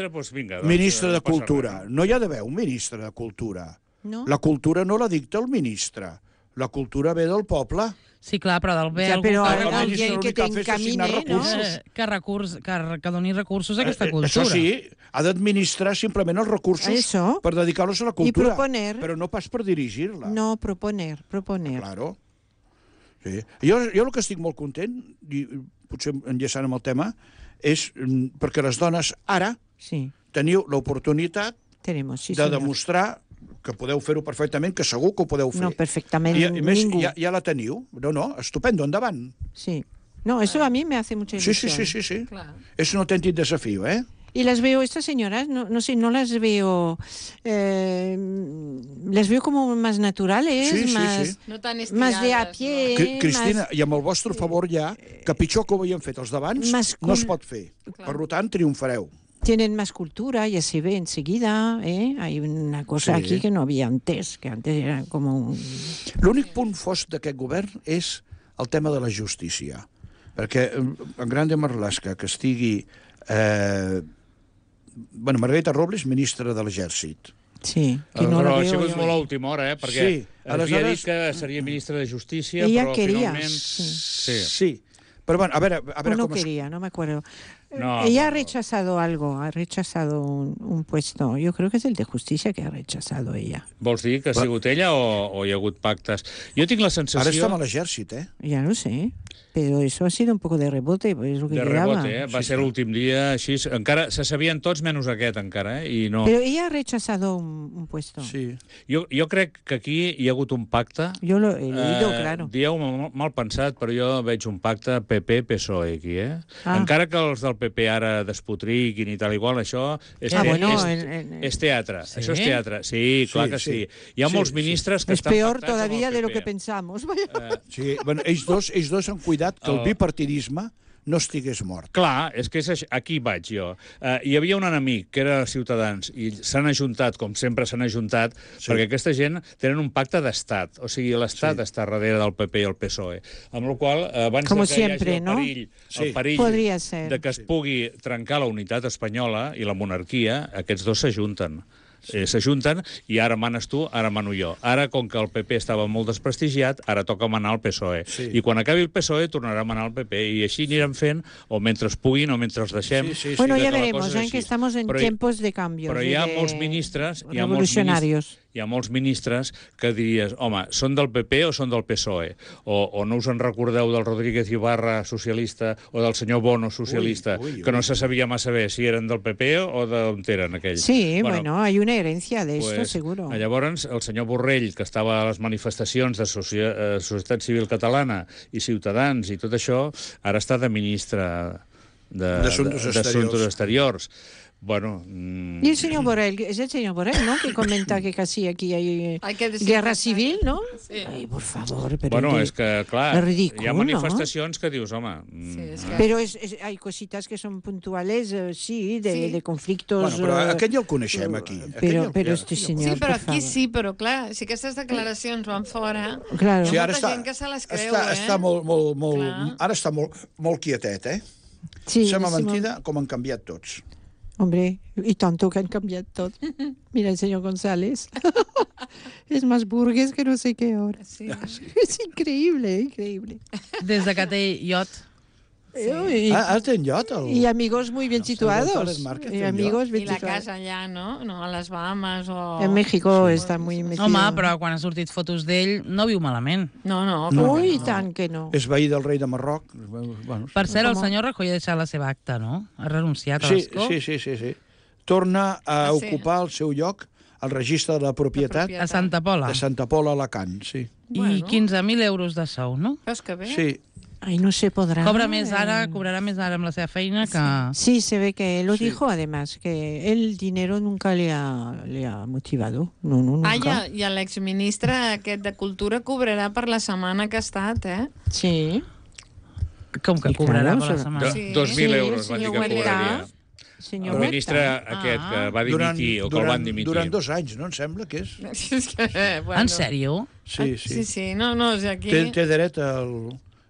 vinga. Ministre de Cultura. No hi ha d'haver un ministre de Cultura. La cultura no la dicta el ministre. La cultura ve del poble. Sí, clar, però del bé... Però alguien que t'encamine, no? Que doni recursos a aquesta cultura. Això sí, ha d'administrar simplement els recursos per dedicar-los a la cultura. Però no pas per dirigir-la. No, proponer. Claro. Sí. Jo el que estic molt content, i potser enllaçant amb el tema, és perquè les dones ara teniu l'oportunitat de demostrar que podeu fer-ho perfectament, que segur que ho podeu fer. No, perfectament, ningú. Ja la teniu. No, estupendo, endavant. Sí. No, eso a mí me hace mucha ilusión. Sí. Claro. Es un auténtico desafío, ¿eh? Y las veo, estas señoras, no sé, no las veo... les veo como más naturales, no tan estirades, más de a pie... Cristina, i amb el vostre favor ja, que pitjor que ho havíem fet els d'abans, no es pot fer. Per tant, triomfareu. Tienen más cultura, ya se ve enseguida, ¿eh? Hay una cosa aquí que no había antes, que antes era como un... L'únic punt fosc d'aquest govern és el tema de la justícia. Perquè en Grande Marlaska, que estigui... Margarita Robles, ministra de l'Exèrcit. Sí, que no la veo. Però ha sigut molt a última hora, perquè havia dit que seria ministra de Justícia, però finalment... Sí. Pero bueno, a ver no quería, no me acuerdo. Ella ha rechazado algo, ha rechazado un puesto. Yo creo que es el de Justicia que ha rechazado ella. Vols dir que ha sigut ella o hi ha hagut pactes? Jo tinc la sensació... Ara està amb l'exèrcit, Ya lo sé, pero eso ha sido un poco de rebote, es lo que quedaba. De rebote, va ser l'últim dia, així... Encara se sabien tots menys aquest, encara, i no... Pero ella ha rechazado un puesto. Sí. Jo crec que aquí hi ha hagut un pacte... Jo lo he leído, claro. Dieu mal pensat, però jo veig un pacte PP-PSOE aquí, Encara que els del PP ara despotriquin i tal i qual, això és teatre. ¿Sí? Això és teatre. Sí, clar que sí. Hi ha molts ministres que estan pactats amb el PP. És peor todavía de lo que pensamos. Sí, bueno, ells dos han cuidat que el bipartidisme no estigués mort. Clar, és que aquí vaig jo. Hi havia un enemic, que era Ciutadans, i s'han ajuntat, com sempre s'han ajuntat, perquè aquesta gent tenen un pacte d'estat. O sigui, l'estat està darrere del PP i el PSOE. Amb la qual cosa, abans que hi hagi el perill de que es pugui trencar la unitat espanyola i la monarquia, aquests dos s'ajunten. S'ajunten i ara manes tu, ara mano jo. Ara, com que el PP estava molt desprestigiat, ara toca manar el PSOE. I quan acabi el PSOE tornarà a manar el PP i així anirem fent, o mentre es puguin o mentre els deixem. Bueno, ya veremos, que estamos en tiempos de cambios. Però hi ha molts ministres, hi ha molts ministres que diries, home, són del PP o són del PSOE? O no us en recordeu del Rodríguez Ibarra socialista o del senyor Bono socialista, que no se sabia massa bé si eren del PP o d'on eren aquells? Sí, bueno, hay una herencia de esto, seguro. Llavors, el senyor Borrell, que estava a les manifestacions de Societat Civil Catalana i Ciutadans i tot això, ara està de ministre d'Assumptes Exteriors. Bueno... Y el señor Borrell, es el señor Borrell, ¿no?, que comenta que casi aquí hay guerra civil, ¿no? Sí. Ay, por favor, pero... Bueno, és que, clar, ridículo, hi ha manifestacions que dius, home... Pero hay cositas que son puntuales, sí, de conflictos... Bueno, però aquest ja el coneixem, aquí. Però este senyor, sí, però aquí sí, però clar, si aquestes declaracions van fora, claro. Hi ha molta gent que se les creu, Està ara està molt quietet, Sí, Sembla mentida com han canviat tots. Hombre, y tanto que han cambiado todo. Mira el señor González. Es más burgués que no sé qué ahora. Sí. Es increíble, increíble. Des de que té iot. Ten iot? Y amigos muy bien situados. Y la casa allà, no? A les Bahamas o... En México està muy metido. Home, però quan ha sortit fotos d'ell no viu malament. No. Ui, tant que no. És veí del rei de Marroc. Per cert, el senyor Rajoy ha deixat la seva acta, no? Ha renunciat a l'escó. Sí. Torna a ocupar el seu lloc al registre de la propietat a Santa Pola. De Santa Pola, Alacant, sí. I 15.000 euros de sou, no? Veus que bé? Sí. Ay, no se podrá. Cobrará más ahora en la seva feina que... Sí, se ve que lo dijo además, que el dinero nunca le ha motivado. No, nunca. I l'exministre aquest de Cultura cobrarà per la setmana que ha estat, Sí. Com que cobrarà per la setmana? 2.000 euros, van dir que cobraria. El ministre aquest que va dimitir o que el van dimitir. Durant 2 anys, no? Em sembla que és. En sèrio? Sí. Sí, no, és aquí... Té dret al...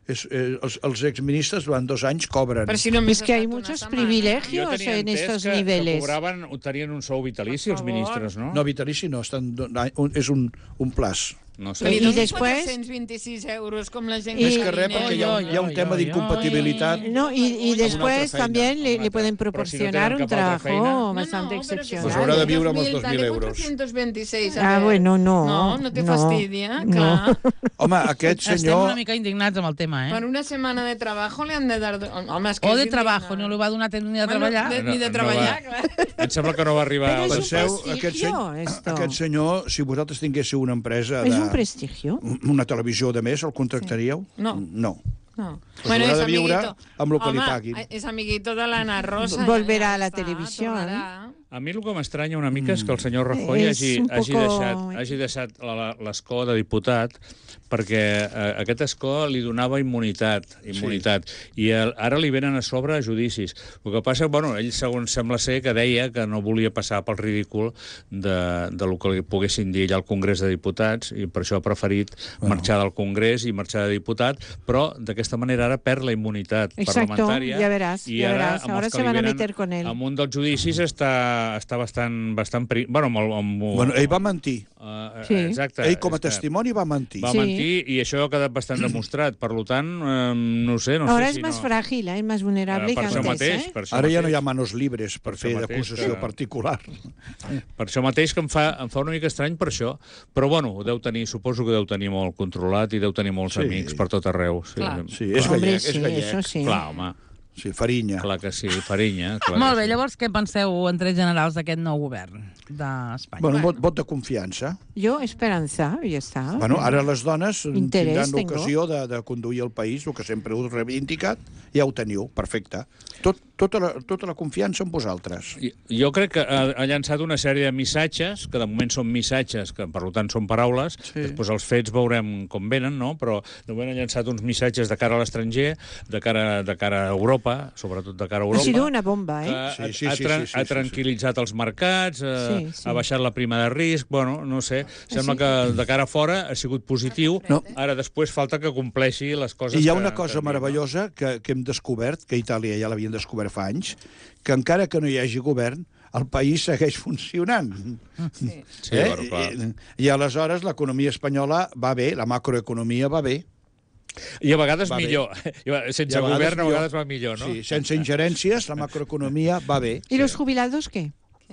Els exministres durant 2 anys cobren. Es que hay muchos privilegios en estos niveles. Tenien un sou vitalici, els ministres, no? No, vitalici no, és un plaç. No sé. I després 426 euros com la gent més que res perquè hi ha un tema d'incompatibilitat. No, y después también le pueden proporcionar un trabajo bastante excepcional. Pues haurà de viure amb els 2.000 euros. 426. Bueno, no. No té fastidia, clar. Home, aquest senyor... Estem una mica indignats amb el tema, Per una setmana de treball li han de dar... O de treball, no li va donar temps ni de treballar. Ni de treballar, clar. Em sembla que no va arribar... Però és un prestigio, esto. Aquest senyor, si vosaltres tinguéssiu una empresa de... un prestigio. Una televisió de més, el contractaríeu? No. No. Pues bueno, haurà de viure amb el que li paguin. És amiguito de l'Anna Rosa. Volverà a la televisió. A mi el que m'estranya una mica és que el senyor Rajoy hagi deixat l'escó de diputat perquè aquest escó li donava immunitat. I ara li venen a sobre judicis. El que passa, ell segons sembla ser que deia que no volia passar pel ridícul de lo que li poguessin dir allà al Congrés de Diputats i per això ha preferit marxar del Congrés i marxar de diputat, però d'aquesta manera ara perd la immunitat parlamentària. Ja veràs. Ahora se van a meter con él. Amb un dels judicis està bastant... Ell va mentir. Exacte. Ell com a testimoni va mentir. Va mentir i això ha quedat bastant demostrat. Per tant, no sé Ahora es más frágil, es más vulnerable que antes. Ara ja no hi ha manos libres per fer d'acusació particular. Per això mateix que em fa una mica estrany per això. Però suposo que deu tenir molt controlat i deu tenir molts amics per tot arreu. Sí, és gallec. Això sí. Clar, home. Sí, Farinya. Clar que sí, Farinya. Molt bé, llavors què penseu en trets generals d'aquest nou govern d'Espanya? Vot de confiança. Jo, esperança, ja està. Ara les dones tindran l'ocasió de conduir el país, el que sempre heu reivindicat, ja ho teniu, perfecte. Tota la confiança en vosaltres. Jo crec que ha llançat una sèrie de missatges, que de moment són missatges, que per tant són paraules, després els fets veurem com venen, no? Però de moment ha llançat uns missatges de cara a l'estranger, de cara a Europa, sobretot de cara a Europa. Ha sido una bomba, Ha tranquil·litzat els mercats, ha baixat la prima de risc, no sé, sembla que de cara a fora ha sigut positiu, ara després falta que compleixi les coses. I hi ha una cosa meravellosa que hem descobert, que a Itàlia ja l'havien descobert fa anys, que encara que no hi hagi govern, el país segueix funcionant. Clar. I aleshores l'economia espanyola va bé, la macroeconomia va bé. I a vegades millor. Sense govern a vegades va millor, no? Sí, sense ingerències, la macroeconomia va bé. ¿Y los jubilados qué?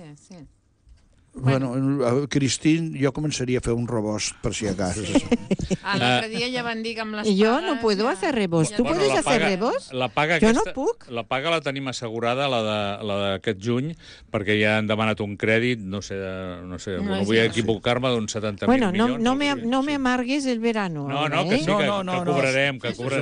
Cristín, jo començaria a fer un rebost, per si acaso. L'altre dia ja van dir que amb les pagues... Jo no puedo hacer rebost. ¿Tú puedes hacer rebost? Jo no puc. La paga la tenim assegurada, la d'aquest juny, perquè ja han demanat un crèdit, no sé, no vull equivocar-me, d'uns 70.000 milions. No me amargues el verano. Que cobrarem.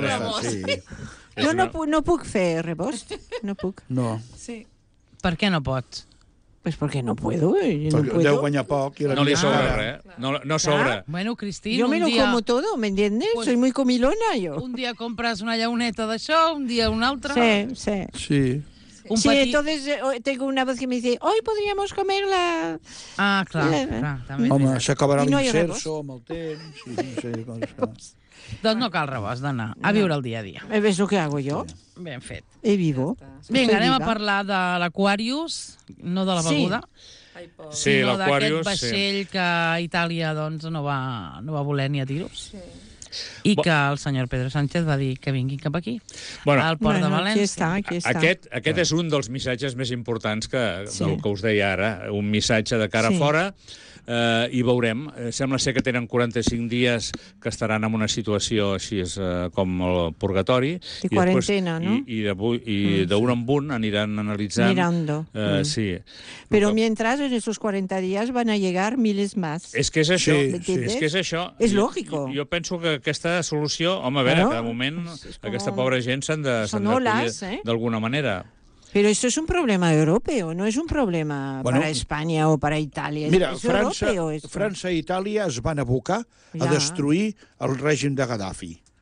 Jo no puc fer rebost. No puc. No. Per què no pots? Pues porque no puedo. Deu guanyar poc. No li sobra res. No sobra. Bueno, Cristín, yo me lo como todo, ¿me entiendes? Pues, soy muy comilona, yo. Un día compras una llauneta d'això, un día una altra. Sí. Entonces tengo una voz que me dice, hoy podríamos comer la... Ah, clar. Home, s'acabarà l'inserso amb el temps. No sé com això. Doncs no cal rebost d'anar a viure el dia a dia. ¿Ves lo que hago yo? Ben fet. Y vivo. Vinga, anem a parlar de l'Aquarius, no de la beguda, sinó d'aquest vaixell que Itàlia no va voler ni a tiros. I que el senyor Pedro Sánchez va dir que vinguin cap aquí, al port de València. Aquí està. Aquest és un dels missatges més importants del que us deia ara, un missatge de cara a fora, i veurem. Sembla ser que tenen 45 dies que estaran en una situació així com el purgatori. De quarantena, ¿no? I d'un en un aniran analitzant. Mirando. Sí. Pero mientras, en esos 40 días van a llegar miles más. És que és això. És que és això. És lògico. Jo penso que aquesta solució, home, a veure, cada moment aquesta pobra gent s'han d'acollir d'alguna manera. Pero esto es un problema europeo, no es un problema para España o para Italia. Mira, França i Itàlia es van abocar a destruir el règim de Gaddafi.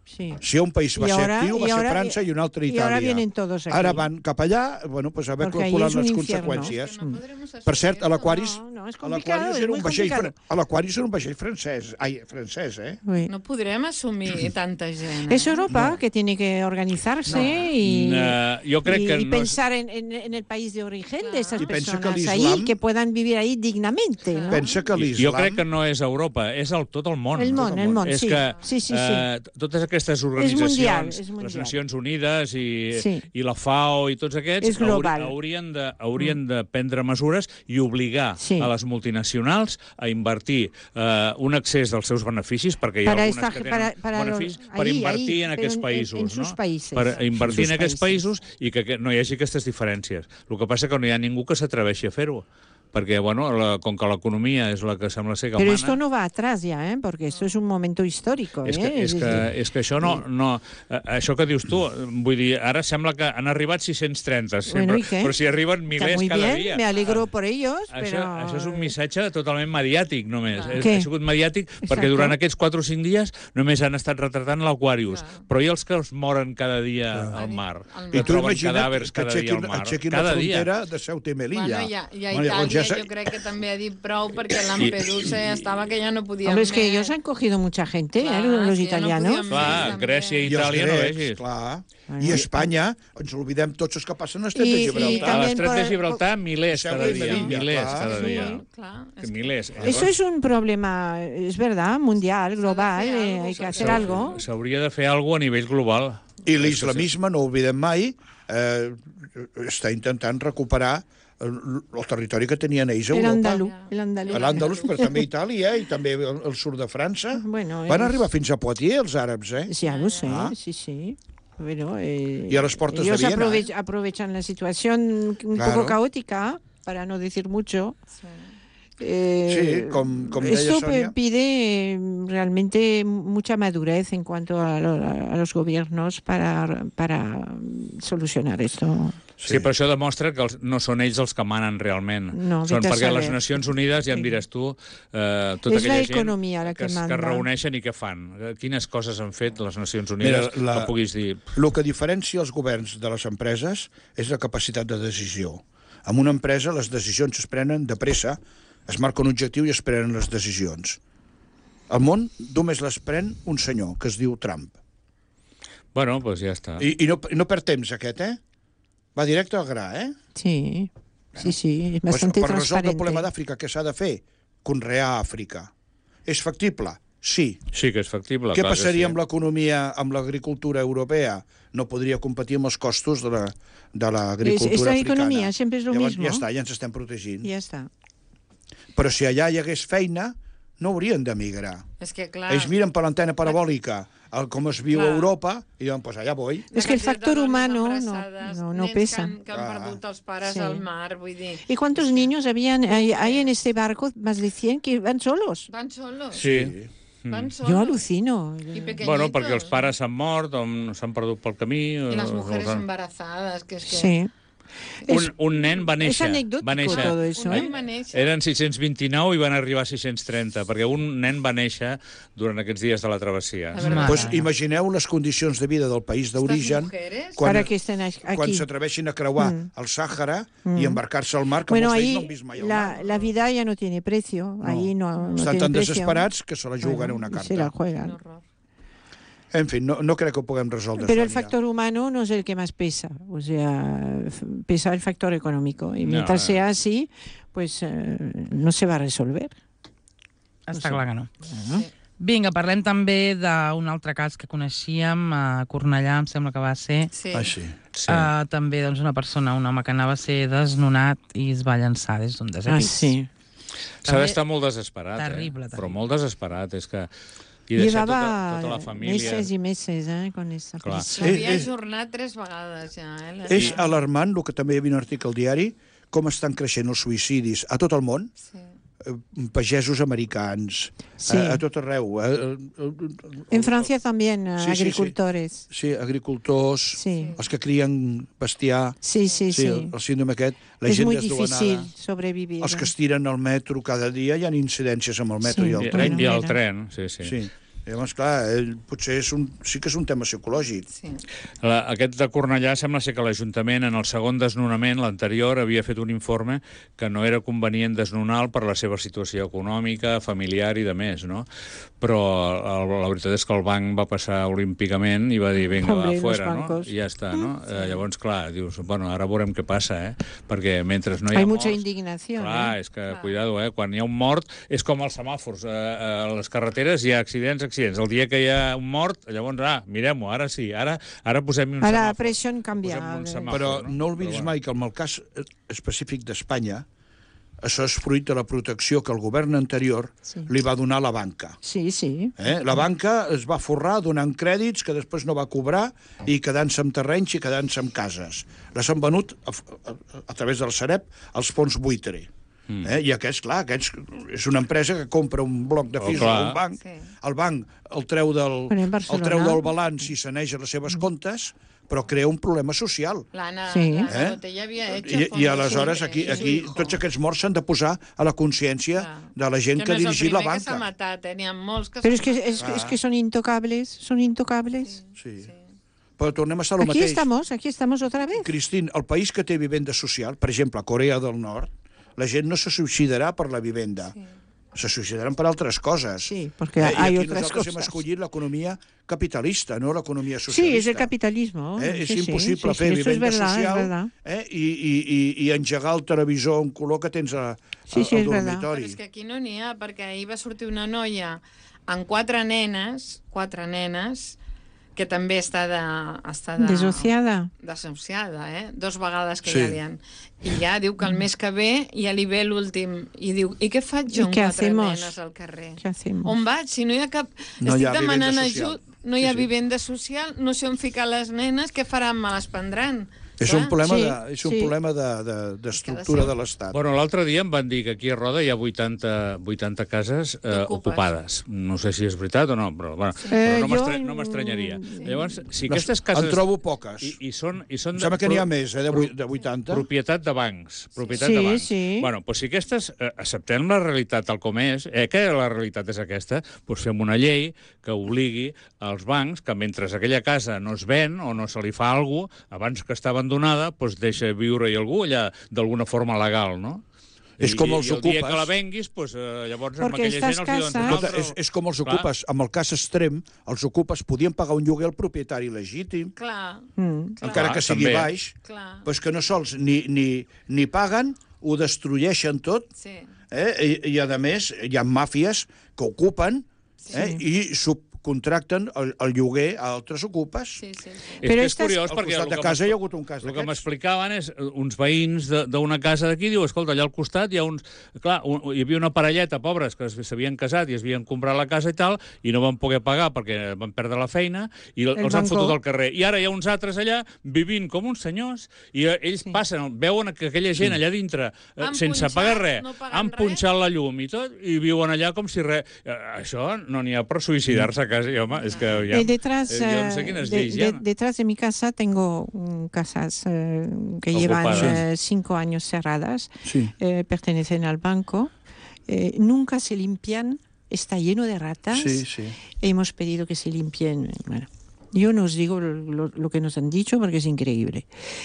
Sí. Si un país va ser actiu, va ser França i un altre Itàlia. I ara vienen todos aquí. Ara van cap allà, bueno, pues a haver calculat les conseqüències. Per cert, a l'Aquarius era un vaixell francès, No podrem assumir tanta gent. Es Europa que tiene que organizarse y pensar en el país de origen de esas personas ahí, que puedan vivir ahí dignamente. Pensa que l'islam... Jo crec que no és Europa, és tot el món. El món, és que totes aquestes organitzacions, les Nacions Unides i la FAO i tots aquests, haurien de prendre mesures i obligar a les multinacionals a invertir un excés dels seus beneficis, perquè hi ha algunes que tenen beneficis, per invertir en aquests països. Per invertir en aquests països i que no hi hagi aquestes diferències. El que passa que no hi ha ningú que s'atreveixi a fer-ho. Porque, bueno, com que l'economia és la que sembla ser que mana... Pero esto no va atrás ya, porque esto es un momento histórico. És que això no... Això que dius tu, vull dir, ara sembla que han arribat 630, però si arriben milers cada dia. Me alegro por ellos, però... Això és un missatge totalment mediàtic, només. Ha sigut mediàtic perquè durant aquests 4 o 5 dies només han estat retratant l'Aquarius. Però i els que es moren cada dia al mar? I tu imagina't que aixequin la frontera de Ceuta i Melilla. Yo creo que también ha dit prou perquè Lampedusa estava que ya no podían Hombre, es que ellos han cogido mucha gente, los italianos. Clar, Grècia i Itàlia no vegis. Clar. I Espanya, ens oblidem tots els que passen a l'Estret de Gibraltar. A l'Estret de Gibraltar, milers cada dia. Milers. Eso es un problema, es verdad, mundial, global, hay que hacer algo. S'hauria de fer alguna cosa a nivell global. I l'islamisme, no ho oblidem mai, està intentant recuperar el territori que tenien ells a Europa. L'Àndalus, però també Itàlia i també el sud de França. Van arribar fins a Poitiers, els àrabs, Ja lo sé, sí. Bueno, y a las puertas de Viena. Ellos aprovechan la situación un poco caótica, para no decir mucho. Sí, com deia esto Sonia. pide realmente mucha madurez en cuanto a los gobiernos para solucionar esto. Sí, però això demostra que no són ells els que manen realment. Són perquè les Nacions Unides, ja em diràs tu, tota aquella gent que es reuneixen i què fan. Quines coses han fet les Nacions Unides que puguis dir? El que diferencia els governs de les empreses és la capacitat de decisió. En una empresa les decisions es prenen de pressa, es marca un objectiu i es prenen les decisions. Al món només les pren un senyor, que es diu Trump. Bueno, doncs ja està. I no perd temps, aquest, Va directe al gra, Sí, és bastante transparente. Per resoldre el problema d'Àfrica, què s'ha de fer? Conrear Àfrica. És factible? Sí. Sí que és factible. Què passaria amb l'economia, amb l'agricultura europea? No podria competir amb els costos de l'agricultura africana. Esta economia sempre és lo mismo. Ja està, ja ens estem protegint. Ja està. Però si allà hi hagués feina, no haurien d'emigrar. És que, clar... Ells miren per l'antena parabòlica com es viu a Europa i diuen, pues allà voy. És que el factor humano no pesa. Que han perdut els pares al mar, vull dir... ¿Y cuántos niños habían ahí en este barco? Más de 100 que van solos. Van solos. Sí. Yo alucino. Bueno, perquè els pares s'han mort o s'han perdut pel camí. I les mujeres embarazadas, que és que... Sí. Un nen va néixer. És anecdòtico todo eso. Eren 629 i van arribar a 630, perquè un nen va néixer durant aquests dies de la travessia. Pues imagineu les condicions de vida del país d'origen quan s'atreveixin a creuar el Sàhara i embarcar-se al mar, que molts d'ells no han vist mai al mar. La vida ja no tiene precio. Estan tan desesperats que se la juguen a una carta. Se la juegan. En fin, no creo que puguem resolver. Pero el factor humano no es el que más pesa. O sea, pesa el factor económico. Y mientras sea así, pues no se va a resolver. Està clar que no. Vinga, parlem també d'un altre cas que coneixíem, a Cornellà, em sembla que va ser. Sí. També un home que anava a ser desnonat i es va llançar des d'un desè pis. Sí. S'ha d'estar molt desesperat. Terrible. Però molt desesperat, és que... Llevaba meses y meses con esa presión. Havia ajornat 3 vegades ja. És alarmant, el que també hi havia un article al diari, com estan creixent els suïcidis a tot el món. Pagesos americans, a tot arreu. En Francia también, agricultores. Sí, agricultors, els que crien bestiar. Sí. El síndrome aquest. És molt difícil sobrevivir. Els que es tiren al metro cada dia, hi ha incidències amb el metro i el tren. I el tren, sí. Llavors, clar, potser sí que és un tema psicològic. Aquest de Cornellà sembla ser que l'Ajuntament, en el segon desnonament, l'anterior, havia fet un informe que no era convenient desnonar per la seva situació econòmica, familiar i de més, no? Però la veritat és que el banc va passar olímpicament i va dir, vinga, va, fora, no? I ja està, no? Llavors, clar, dius, bueno, ara veurem què passa, perquè mentre no hi ha morts... Hay mucha indignació. Clar, és que, cuidado, quan hi ha un mort, és com els semàfors. A les carreteres hi ha accidents. El dia que hi ha un mort, llavors, mirem-ho, ara sí, ara posem-hi un semàfor. Ara la pressió canvia. Però no oblidis mai que en el cas específic d'Espanya, això és fruit de la protecció que el govern anterior li va donar a la banca. Sí. La banca es va forrar donant crèdits que després no va cobrar i quedant-se amb terrenys i quedant-se amb cases. Les han venut a través del Sareb als fons buitre. I aquest, clar, és una empresa que compra un bloc de pisos a un banc, el banc el treu del balanç i saneja les seves comptes, però crea un problema social. I aleshores aquí tots aquests morts s'han de posar a la consciència de la gent que ha dirigit la banca. Però és que són intocables, Sí. Però tornem a estar al mateix. Aquí estamos otra vez. Cristín, el país que té vivenda social, per exemple, Corea del Nord, la gent no se suïcidarà per la vivenda. Se suïcidaran per altres coses. Sí, perquè hay otras cosas. Nosaltres hem escollit l'economia capitalista, no l'economia socialista. Sí, és el capitalisme. És impossible fer vivenda social i engegar el televisor en color que tens al dormitori. Però és que aquí no n'hi ha, perquè ahir va sortir una noia amb 4 nenes, que també està desahuciada, 2 vegades que ja li han... I ja diu que el mes que ve ja li ve l'últim. I diu, i què faig jo amb 4 nenes al carrer? On vaig? Si no hi ha cap... Estic demanant ajut, no hi ha vivenda social, no sé on ficar les nenes, què faran? Me les prendran. És un problema d'estructura de l'Estat. Bueno, l'altre dia em van dir que aquí a Roda hi ha 80 cases ocupades. No sé si és veritat o no, però no m'estranyaria. Llavors, si aquestes cases... En trobo poques. Em sembla que n'hi ha més, de 80. Propietat de bancs. Bueno, doncs si aquestes... Acceptem la realitat tal com és, que la realitat és aquesta, doncs fem una llei que obligui als bancs que mentre aquella casa no es ven o no se li fa alguna cosa, abans que està abandonada, doncs deixa viure-hi algú allà d'alguna forma legal, no? És com els ocupes. I el dia que la venguis, llavors amb aquella gent els diuen... És com els ocupes. En el cas extrem, els ocupes podien pagar un lloguer al propietari legítim, encara que sigui baix, però és que no sols ni paguen, ho destrueixen tot, i a més hi ha màfies que ocupen i contracten el lloguer a altres ocupes. Però és curiós perquè al costat de casa hi ha hagut un cas d'aquests. El que m'explicaven és uns veïns d'una casa d'aquí, diu, escolta, allà al costat hi ha uns... Clar, hi havia una parelleta, pobres, que s'havien casat i es havien comprat la casa i tal, i no van poder pagar perquè van perdre la feina i els han fotut al carrer. I ara hi ha uns altres allà vivint com uns senyors i ells passen, veuen que aquella gent allà dintre, sense pagar res, han punxat la llum i tot, i viuen allà com si res... Això no n'hi ha per suïcidar-se casa, home, és que ja... Detrás de mi casa tengo casas que llevan 5 años cerradas, pertenecen al banco, nunca se limpian, está lleno de ratas, hemos pedido que se limpien, bueno... Yo no os digo lo que nos han dicho porque es increíble.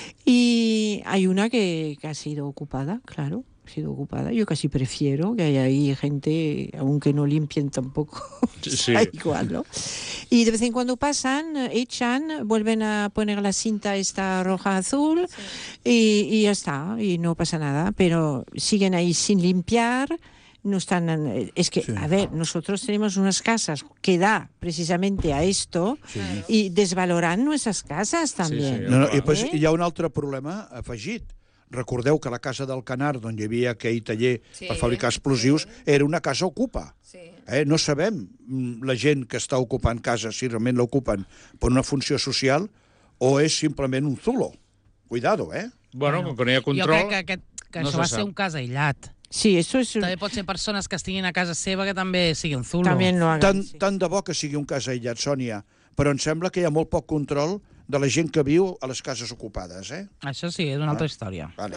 Y hay una que ha sido ocupada, claro. Ha sido ocupada. Yo casi prefiero que haya ahí gente, aunque no limpien tampoco, igual, ¿no? Y de vez en cuando pasan, echan, vuelven a poner la cinta esta roja-azul y ya está, y no pasa nada, pero siguen ahí sin limpiar. No están... Es que, a ver, nosotros tenemos unas casas que da precisamente a esto y desvaloran nuestras casas también. I després hi ha un altre problema afegit. Recordeu que la casa del Canar, on hi havia aquell taller per fabricar explosius, era una casa ocupa. No sabem la gent que està ocupant cases, si realment l'ocupen per una funció social o és simplement un zulo. Cuidado, Bueno, com que no hi ha control... Jo crec que això va ser un cas aïllat. Sí, eso es... També pot ser persones que estiguin a casa seva que també sigui un zulo. Tant de bo que sigui un cas aïllat, Sònia, però em sembla que hi ha molt poc control de la gent que viu a les cases ocupades, Això sí, és una altra història. Vale.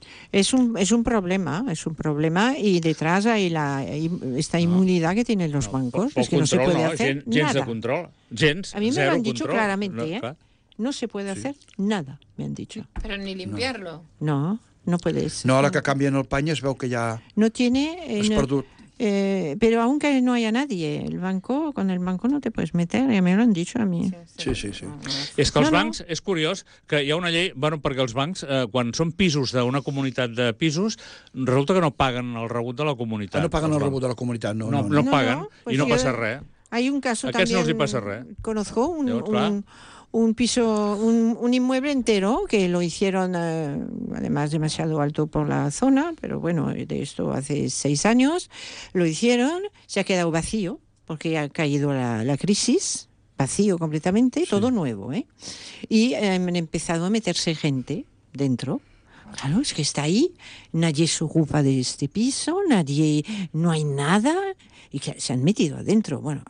Es un problema, y detrás hay esta inmunidad que tienen los bancos, es que no se puede hacer nada. De control, gens, a mí me lo han dicho control. Claramente, no se puede hacer nada, me han dicho. Pero ni limpiarlo. No puedes. No, a la que canvien el pany es veu que ja no tiene, has perdut. Pero aunque no haya nadie, con el banco no te puedes meter, ya me lo han dicho a mí. Sí. És que els bancs, és curiós que hi ha una llei, perquè els bancs, quan són pisos d'una comunitat de pisos, resulta que no paguen el rebut de la comunitat. No paguen el rebut de la comunitat, no paguen, i no passa res. Hay un caso también, no els hi passa res. Conozco un piso, un inmueble entero que lo hicieron, además demasiado alto por la zona, pero bueno, de esto hace 6 años, lo hicieron, se ha quedado vacío, porque ha caído la crisis, vacío completamente, todo nuevo, y han empezado a meterse gente dentro. Claro, es que está ahí, nadie se ocupa de este piso, no hay nada, y que se han metido adentro. Bueno,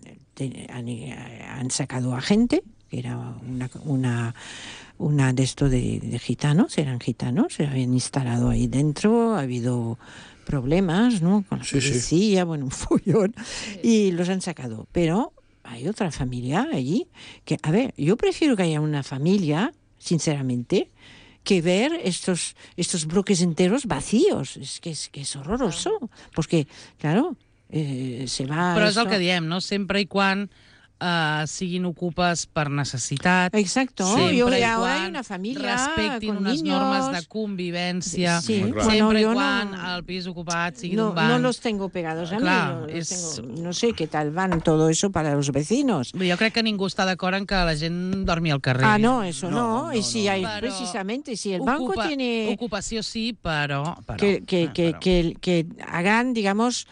han sacado a gente, que era una de esto de gitanos, eran gitanos, se habían instalado ahí dentro, ha habido problemas, ¿no? Con la policía, bueno, un follón, y los han sacado. Pero hay otra familia allí que, a ver, yo prefiero que haya una familia, sinceramente, que ver estos bloques enteros vacíos. Es que es horroroso. Porque, claro, se va... Però és el que diem, no? Sempre i quan siguin ocupes per necessitat. Exacto. Sempre y ahora hay una familia respectin con unes niños. normes de convivència. Sí. Sempre i quan el pis ocupat sigui d'un banc. No los tengo pegados a mí. No sé qué tal van todo eso para los vecinos. Jo crec que ningú està d'acord en que la gent dormi al carrer. No, eso no. Y si hay, precisamente, si el banco tiene... Ocupació sí, però que hagan, digamos...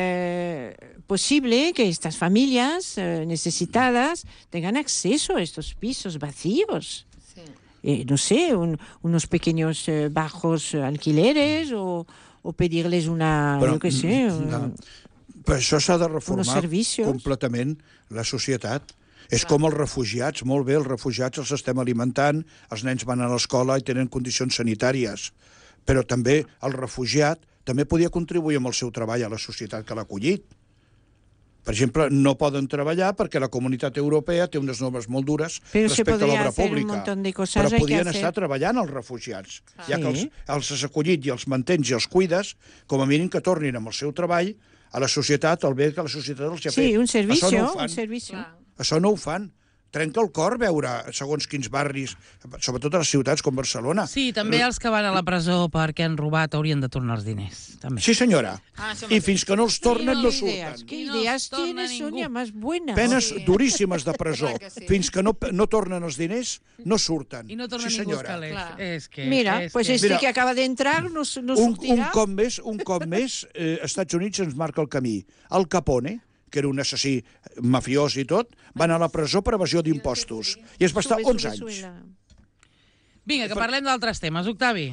posible que estas familias necesitadas tengan acceso a estos pisos vacíos. Sí. No sé, unos pequeños bajos alquileres o pedirles yo qué sé... Però això s'ha de reformar completament la societat. És com els refugiats, molt bé, els refugiats els estem alimentant, els nens van a l'escola i tenen condicions sanitàries, però també el refugiat també podia contribuir amb el seu treball a la societat que l'ha acollit. Per exemple, no poden treballar perquè la Comunitat Europea té unes normes molt dures respecte a l'obra pública. Però podien estar treballant els refugiats. Ja que els has acollit i els mantens i els cuides, com a mínim que tornin amb el seu treball a la societat, el bé que la societat els ha fet. Sí, un servicio. Això no ho fan. Trenca el cor veure segons quins barris, sobretot a les ciutats com Barcelona. Sí, també els que van a la presó perquè han robat haurien de tornar els diners. També. Sí, senyora. I fins que no els tornen no surten. ¿Qué ideas tienes, Sonia, más buenas? Penes duríssimes de presó. Fins que no tornen els diners, no surten. I no torna ningú als calés. Mira, pues este que acaba de entrar no sortirà. Un cop més, Estats Units ens marca el camí. Al Capone, que era un assassí mafiós i tot, van a la presó per evasió d'impostos. I es va estar 11 anys. Vinga, que parlem d'altres temes. Octavi.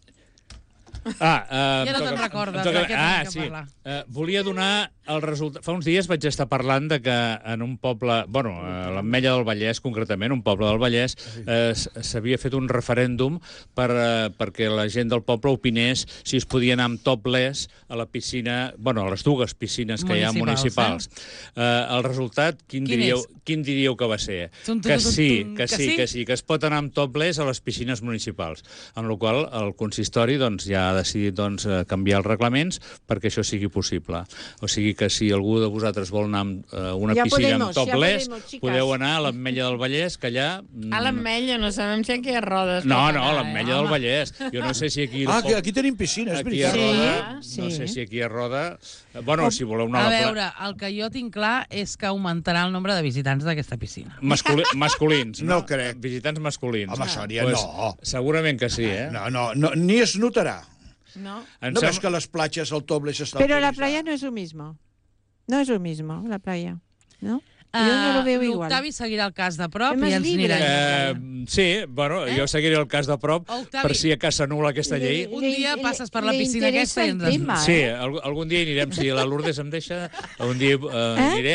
Ja no te'n recordes de què tenim que parlar. Volia donar el resultat. Fa uns dies vaig estar parlant de que en un poble, bueno, a l'Ametlla del Vallès, concretament, un poble del Vallès, s'havia fet un referèndum perquè la gent del poble opinés si es podia anar amb topless a la piscina, bueno, a les dues piscines que hi ha municipals. El resultat, quin diríeu que va ser? Que sí, que es pot anar amb topless a les piscines municipals. Amb la qual cosa el consistori ja ha decidit canviar els reglaments perquè això sigui possible. O sigui que si algú de vosaltres vol anar a una piscina amb topless, podeu anar a l'Ametlla del Vallès, que allà... A l'Ametlla, no sabem si aquí hi ha rodes. No, a l'Ametlla del Vallès. Jo no sé si aquí... Aquí tenim piscines, és veritat. No sé si aquí a Roda... Bueno, si voleu anar a la... A veure, el que jo tinc clar és que augmentarà el nombre de visitants d'aquesta piscina. Masculins, no crec. Visitants masculins. Home, Sònia, no. Segurament que sí, No, ni es notarà. No ves que las playas, el topless está... Pero la playa no es lo mismo. No es lo mismo, la playa, ¿no? Jo no lo veo igual. L'Octavi seguirà el cas de prop i ens anirem. Sí, bueno, jo seguiré el cas de prop per si a casa s'anul·la aquesta llei. Un dia passes per la piscina aquesta i ens... Sí, algun dia anirem. Si la Lourdes em deixa, un dia aniré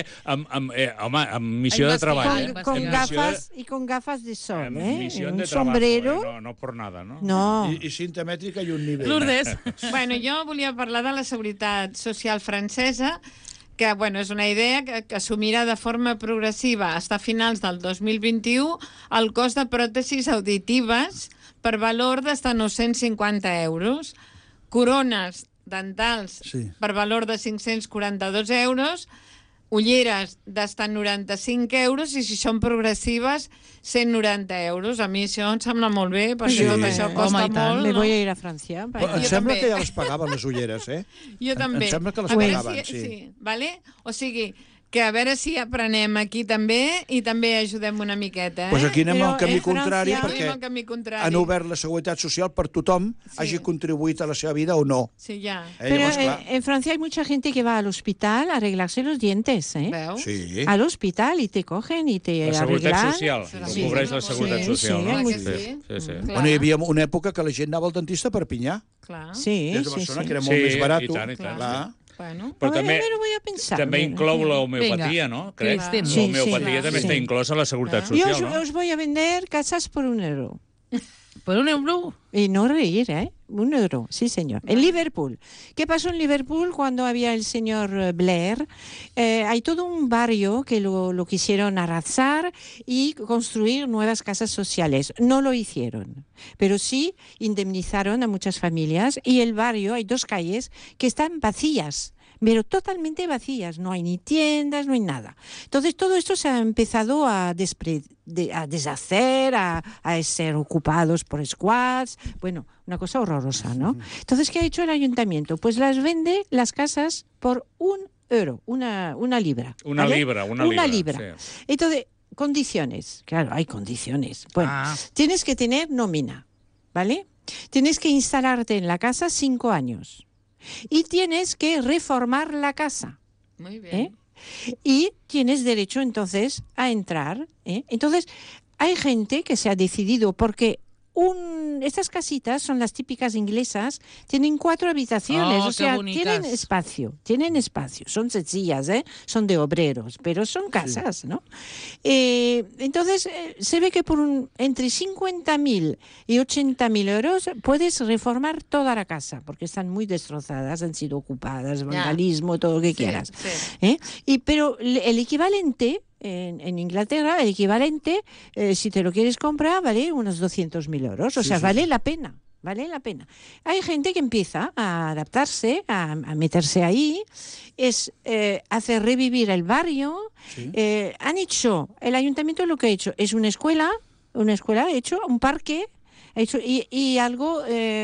amb missió de treball. Con gafas de sol, un sombrero. No per nada, no? No. I cinta mètrica i un nivell. Lourdes. Bueno, jo volia parlar de la Seguretat Social francesa, que bueno, és una idea que assumirà de forma progressiva fins a finals del 2021 el cost de pròtesis auditives per valor d'hasta 950 euros, corones dentals per valor de 542 euros, ulleres d'hasta 95 euros i si són progressives 190 euros. A mi això em sembla molt bé perquè tot això costa molt. Me voy a ir a Francia. Em sembla que ja les pagaven les ulleres, Jo també. Em sembla que les pagaven, sí. Vale? O sigui, que a veure si aprenem aquí també i també ajudem una miqueta. Doncs aquí anem al camí contrari, perquè han obert la seguretat social per tothom, hagi contribuït a la seva vida o no. Sí, ya. Pero en Francia hay mucha gente que va al hospital a arreglarse los dientes, ¿Veus? Sí. Al hospital y te cogen y te arreglan. La seguretat social, ho cobreix la seguretat social, no? Sí. Bueno, hi havia una època que la gent anava al dentista per pinyar. Clar. Sí, des de Barcelona, que era molt més barat. I tant, i tant. Bueno. Però també inclou l'homeopatia, no? Crec. L'homeopatia també està inclosa a la seguretat social, no? Yo os voy a vender casas por €1. ¿Por €1? Y no reír, €1, sí señor. En Liverpool. ¿Qué pasó en Liverpool cuando había el señor Blair? Hay todo un barrio que lo quisieron arrasar y construir nuevas casas sociales. No lo hicieron, pero sí indemnizaron a muchas familias y el barrio, hay 2 calles que están vacías, pero totalmente vacías, no hay ni tiendas, no hay nada. Entonces todo esto se ha empezado a deshacer, a ser ocupados por squads, bueno, una cosa horrorosa, ¿no? Entonces, ¿qué ha hecho el ayuntamiento? Pues las vende las casas por €1, una libra. Una libra. Sí. Entonces, condiciones, claro, hay condiciones. Bueno, tienes que tener nómina, ¿vale? Tienes que instalarte en la casa 5 años. Y tienes que reformar la casa. Muy bien. Y tienes derecho entonces a entrar. Entonces, hay gente que se ha decidido porque estas casitas son las típicas inglesas, tienen 4 habitaciones, o sea, tienen espacio, son sencillas, son de obreros, pero son casas, ¿no? Entonces, se ve que por entre 50.000 y 80.000 euros puedes reformar toda la casa, porque están muy destrozadas, han sido ocupadas, vandalismo, todo lo que quieras. Sí. Pero el equivalente en Inglaterra, el equivalente, si te lo quieres comprar, vale unos 200.000 euros. O sea, vale la pena. Vale la pena. Hay gente que empieza a adaptarse, a meterse ahí, es hacer revivir el barrio. Sí. El ayuntamiento lo que ha hecho es una escuela ha hecho un parque, y algo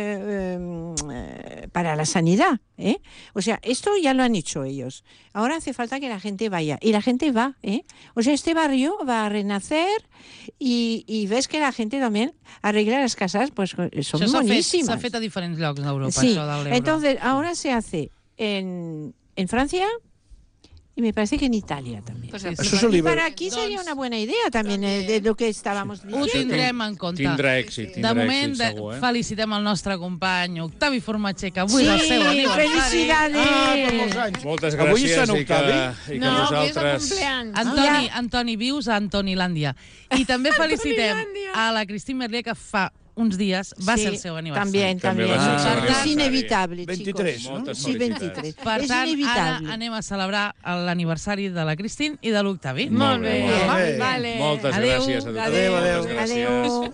para la sanidad, O sea, esto ya lo han hecho ellos. Ahora hace falta que la gente vaya. Y la gente va, O sea, este barrio va a renacer y ves que la gente también arregla las casas, pues son bonísimas. S'ha fet a diferents llocs d'Europa, sí. Això del l'euro. Entonces, ahora se hace en Francia, y me parece que en Italia también. Pues y para aquí sería una buena idea también de lo que estábamos diciendo. Ho tindrem en compte. Tindrà èxit, de moment, segur, felicitem el nostre company Octavi Formatger, que avui és el seu aniversari. Felicidades! Per molts anys. Moltes gràcies. Avui és Sant Octavi? I que vosaltres... Antoni, vius a Antonilàndia. I també felicitem a la Cristín Merlier, que fa uns dies va ser el seu aniversari. També. És inevitable, 23, chicos. no? Sí, 23. Per tant, ara anem a celebrar l'aniversari de la Cristín i de l'Octavi. Molt bé. Moltes gràcies a tothom. Adéu.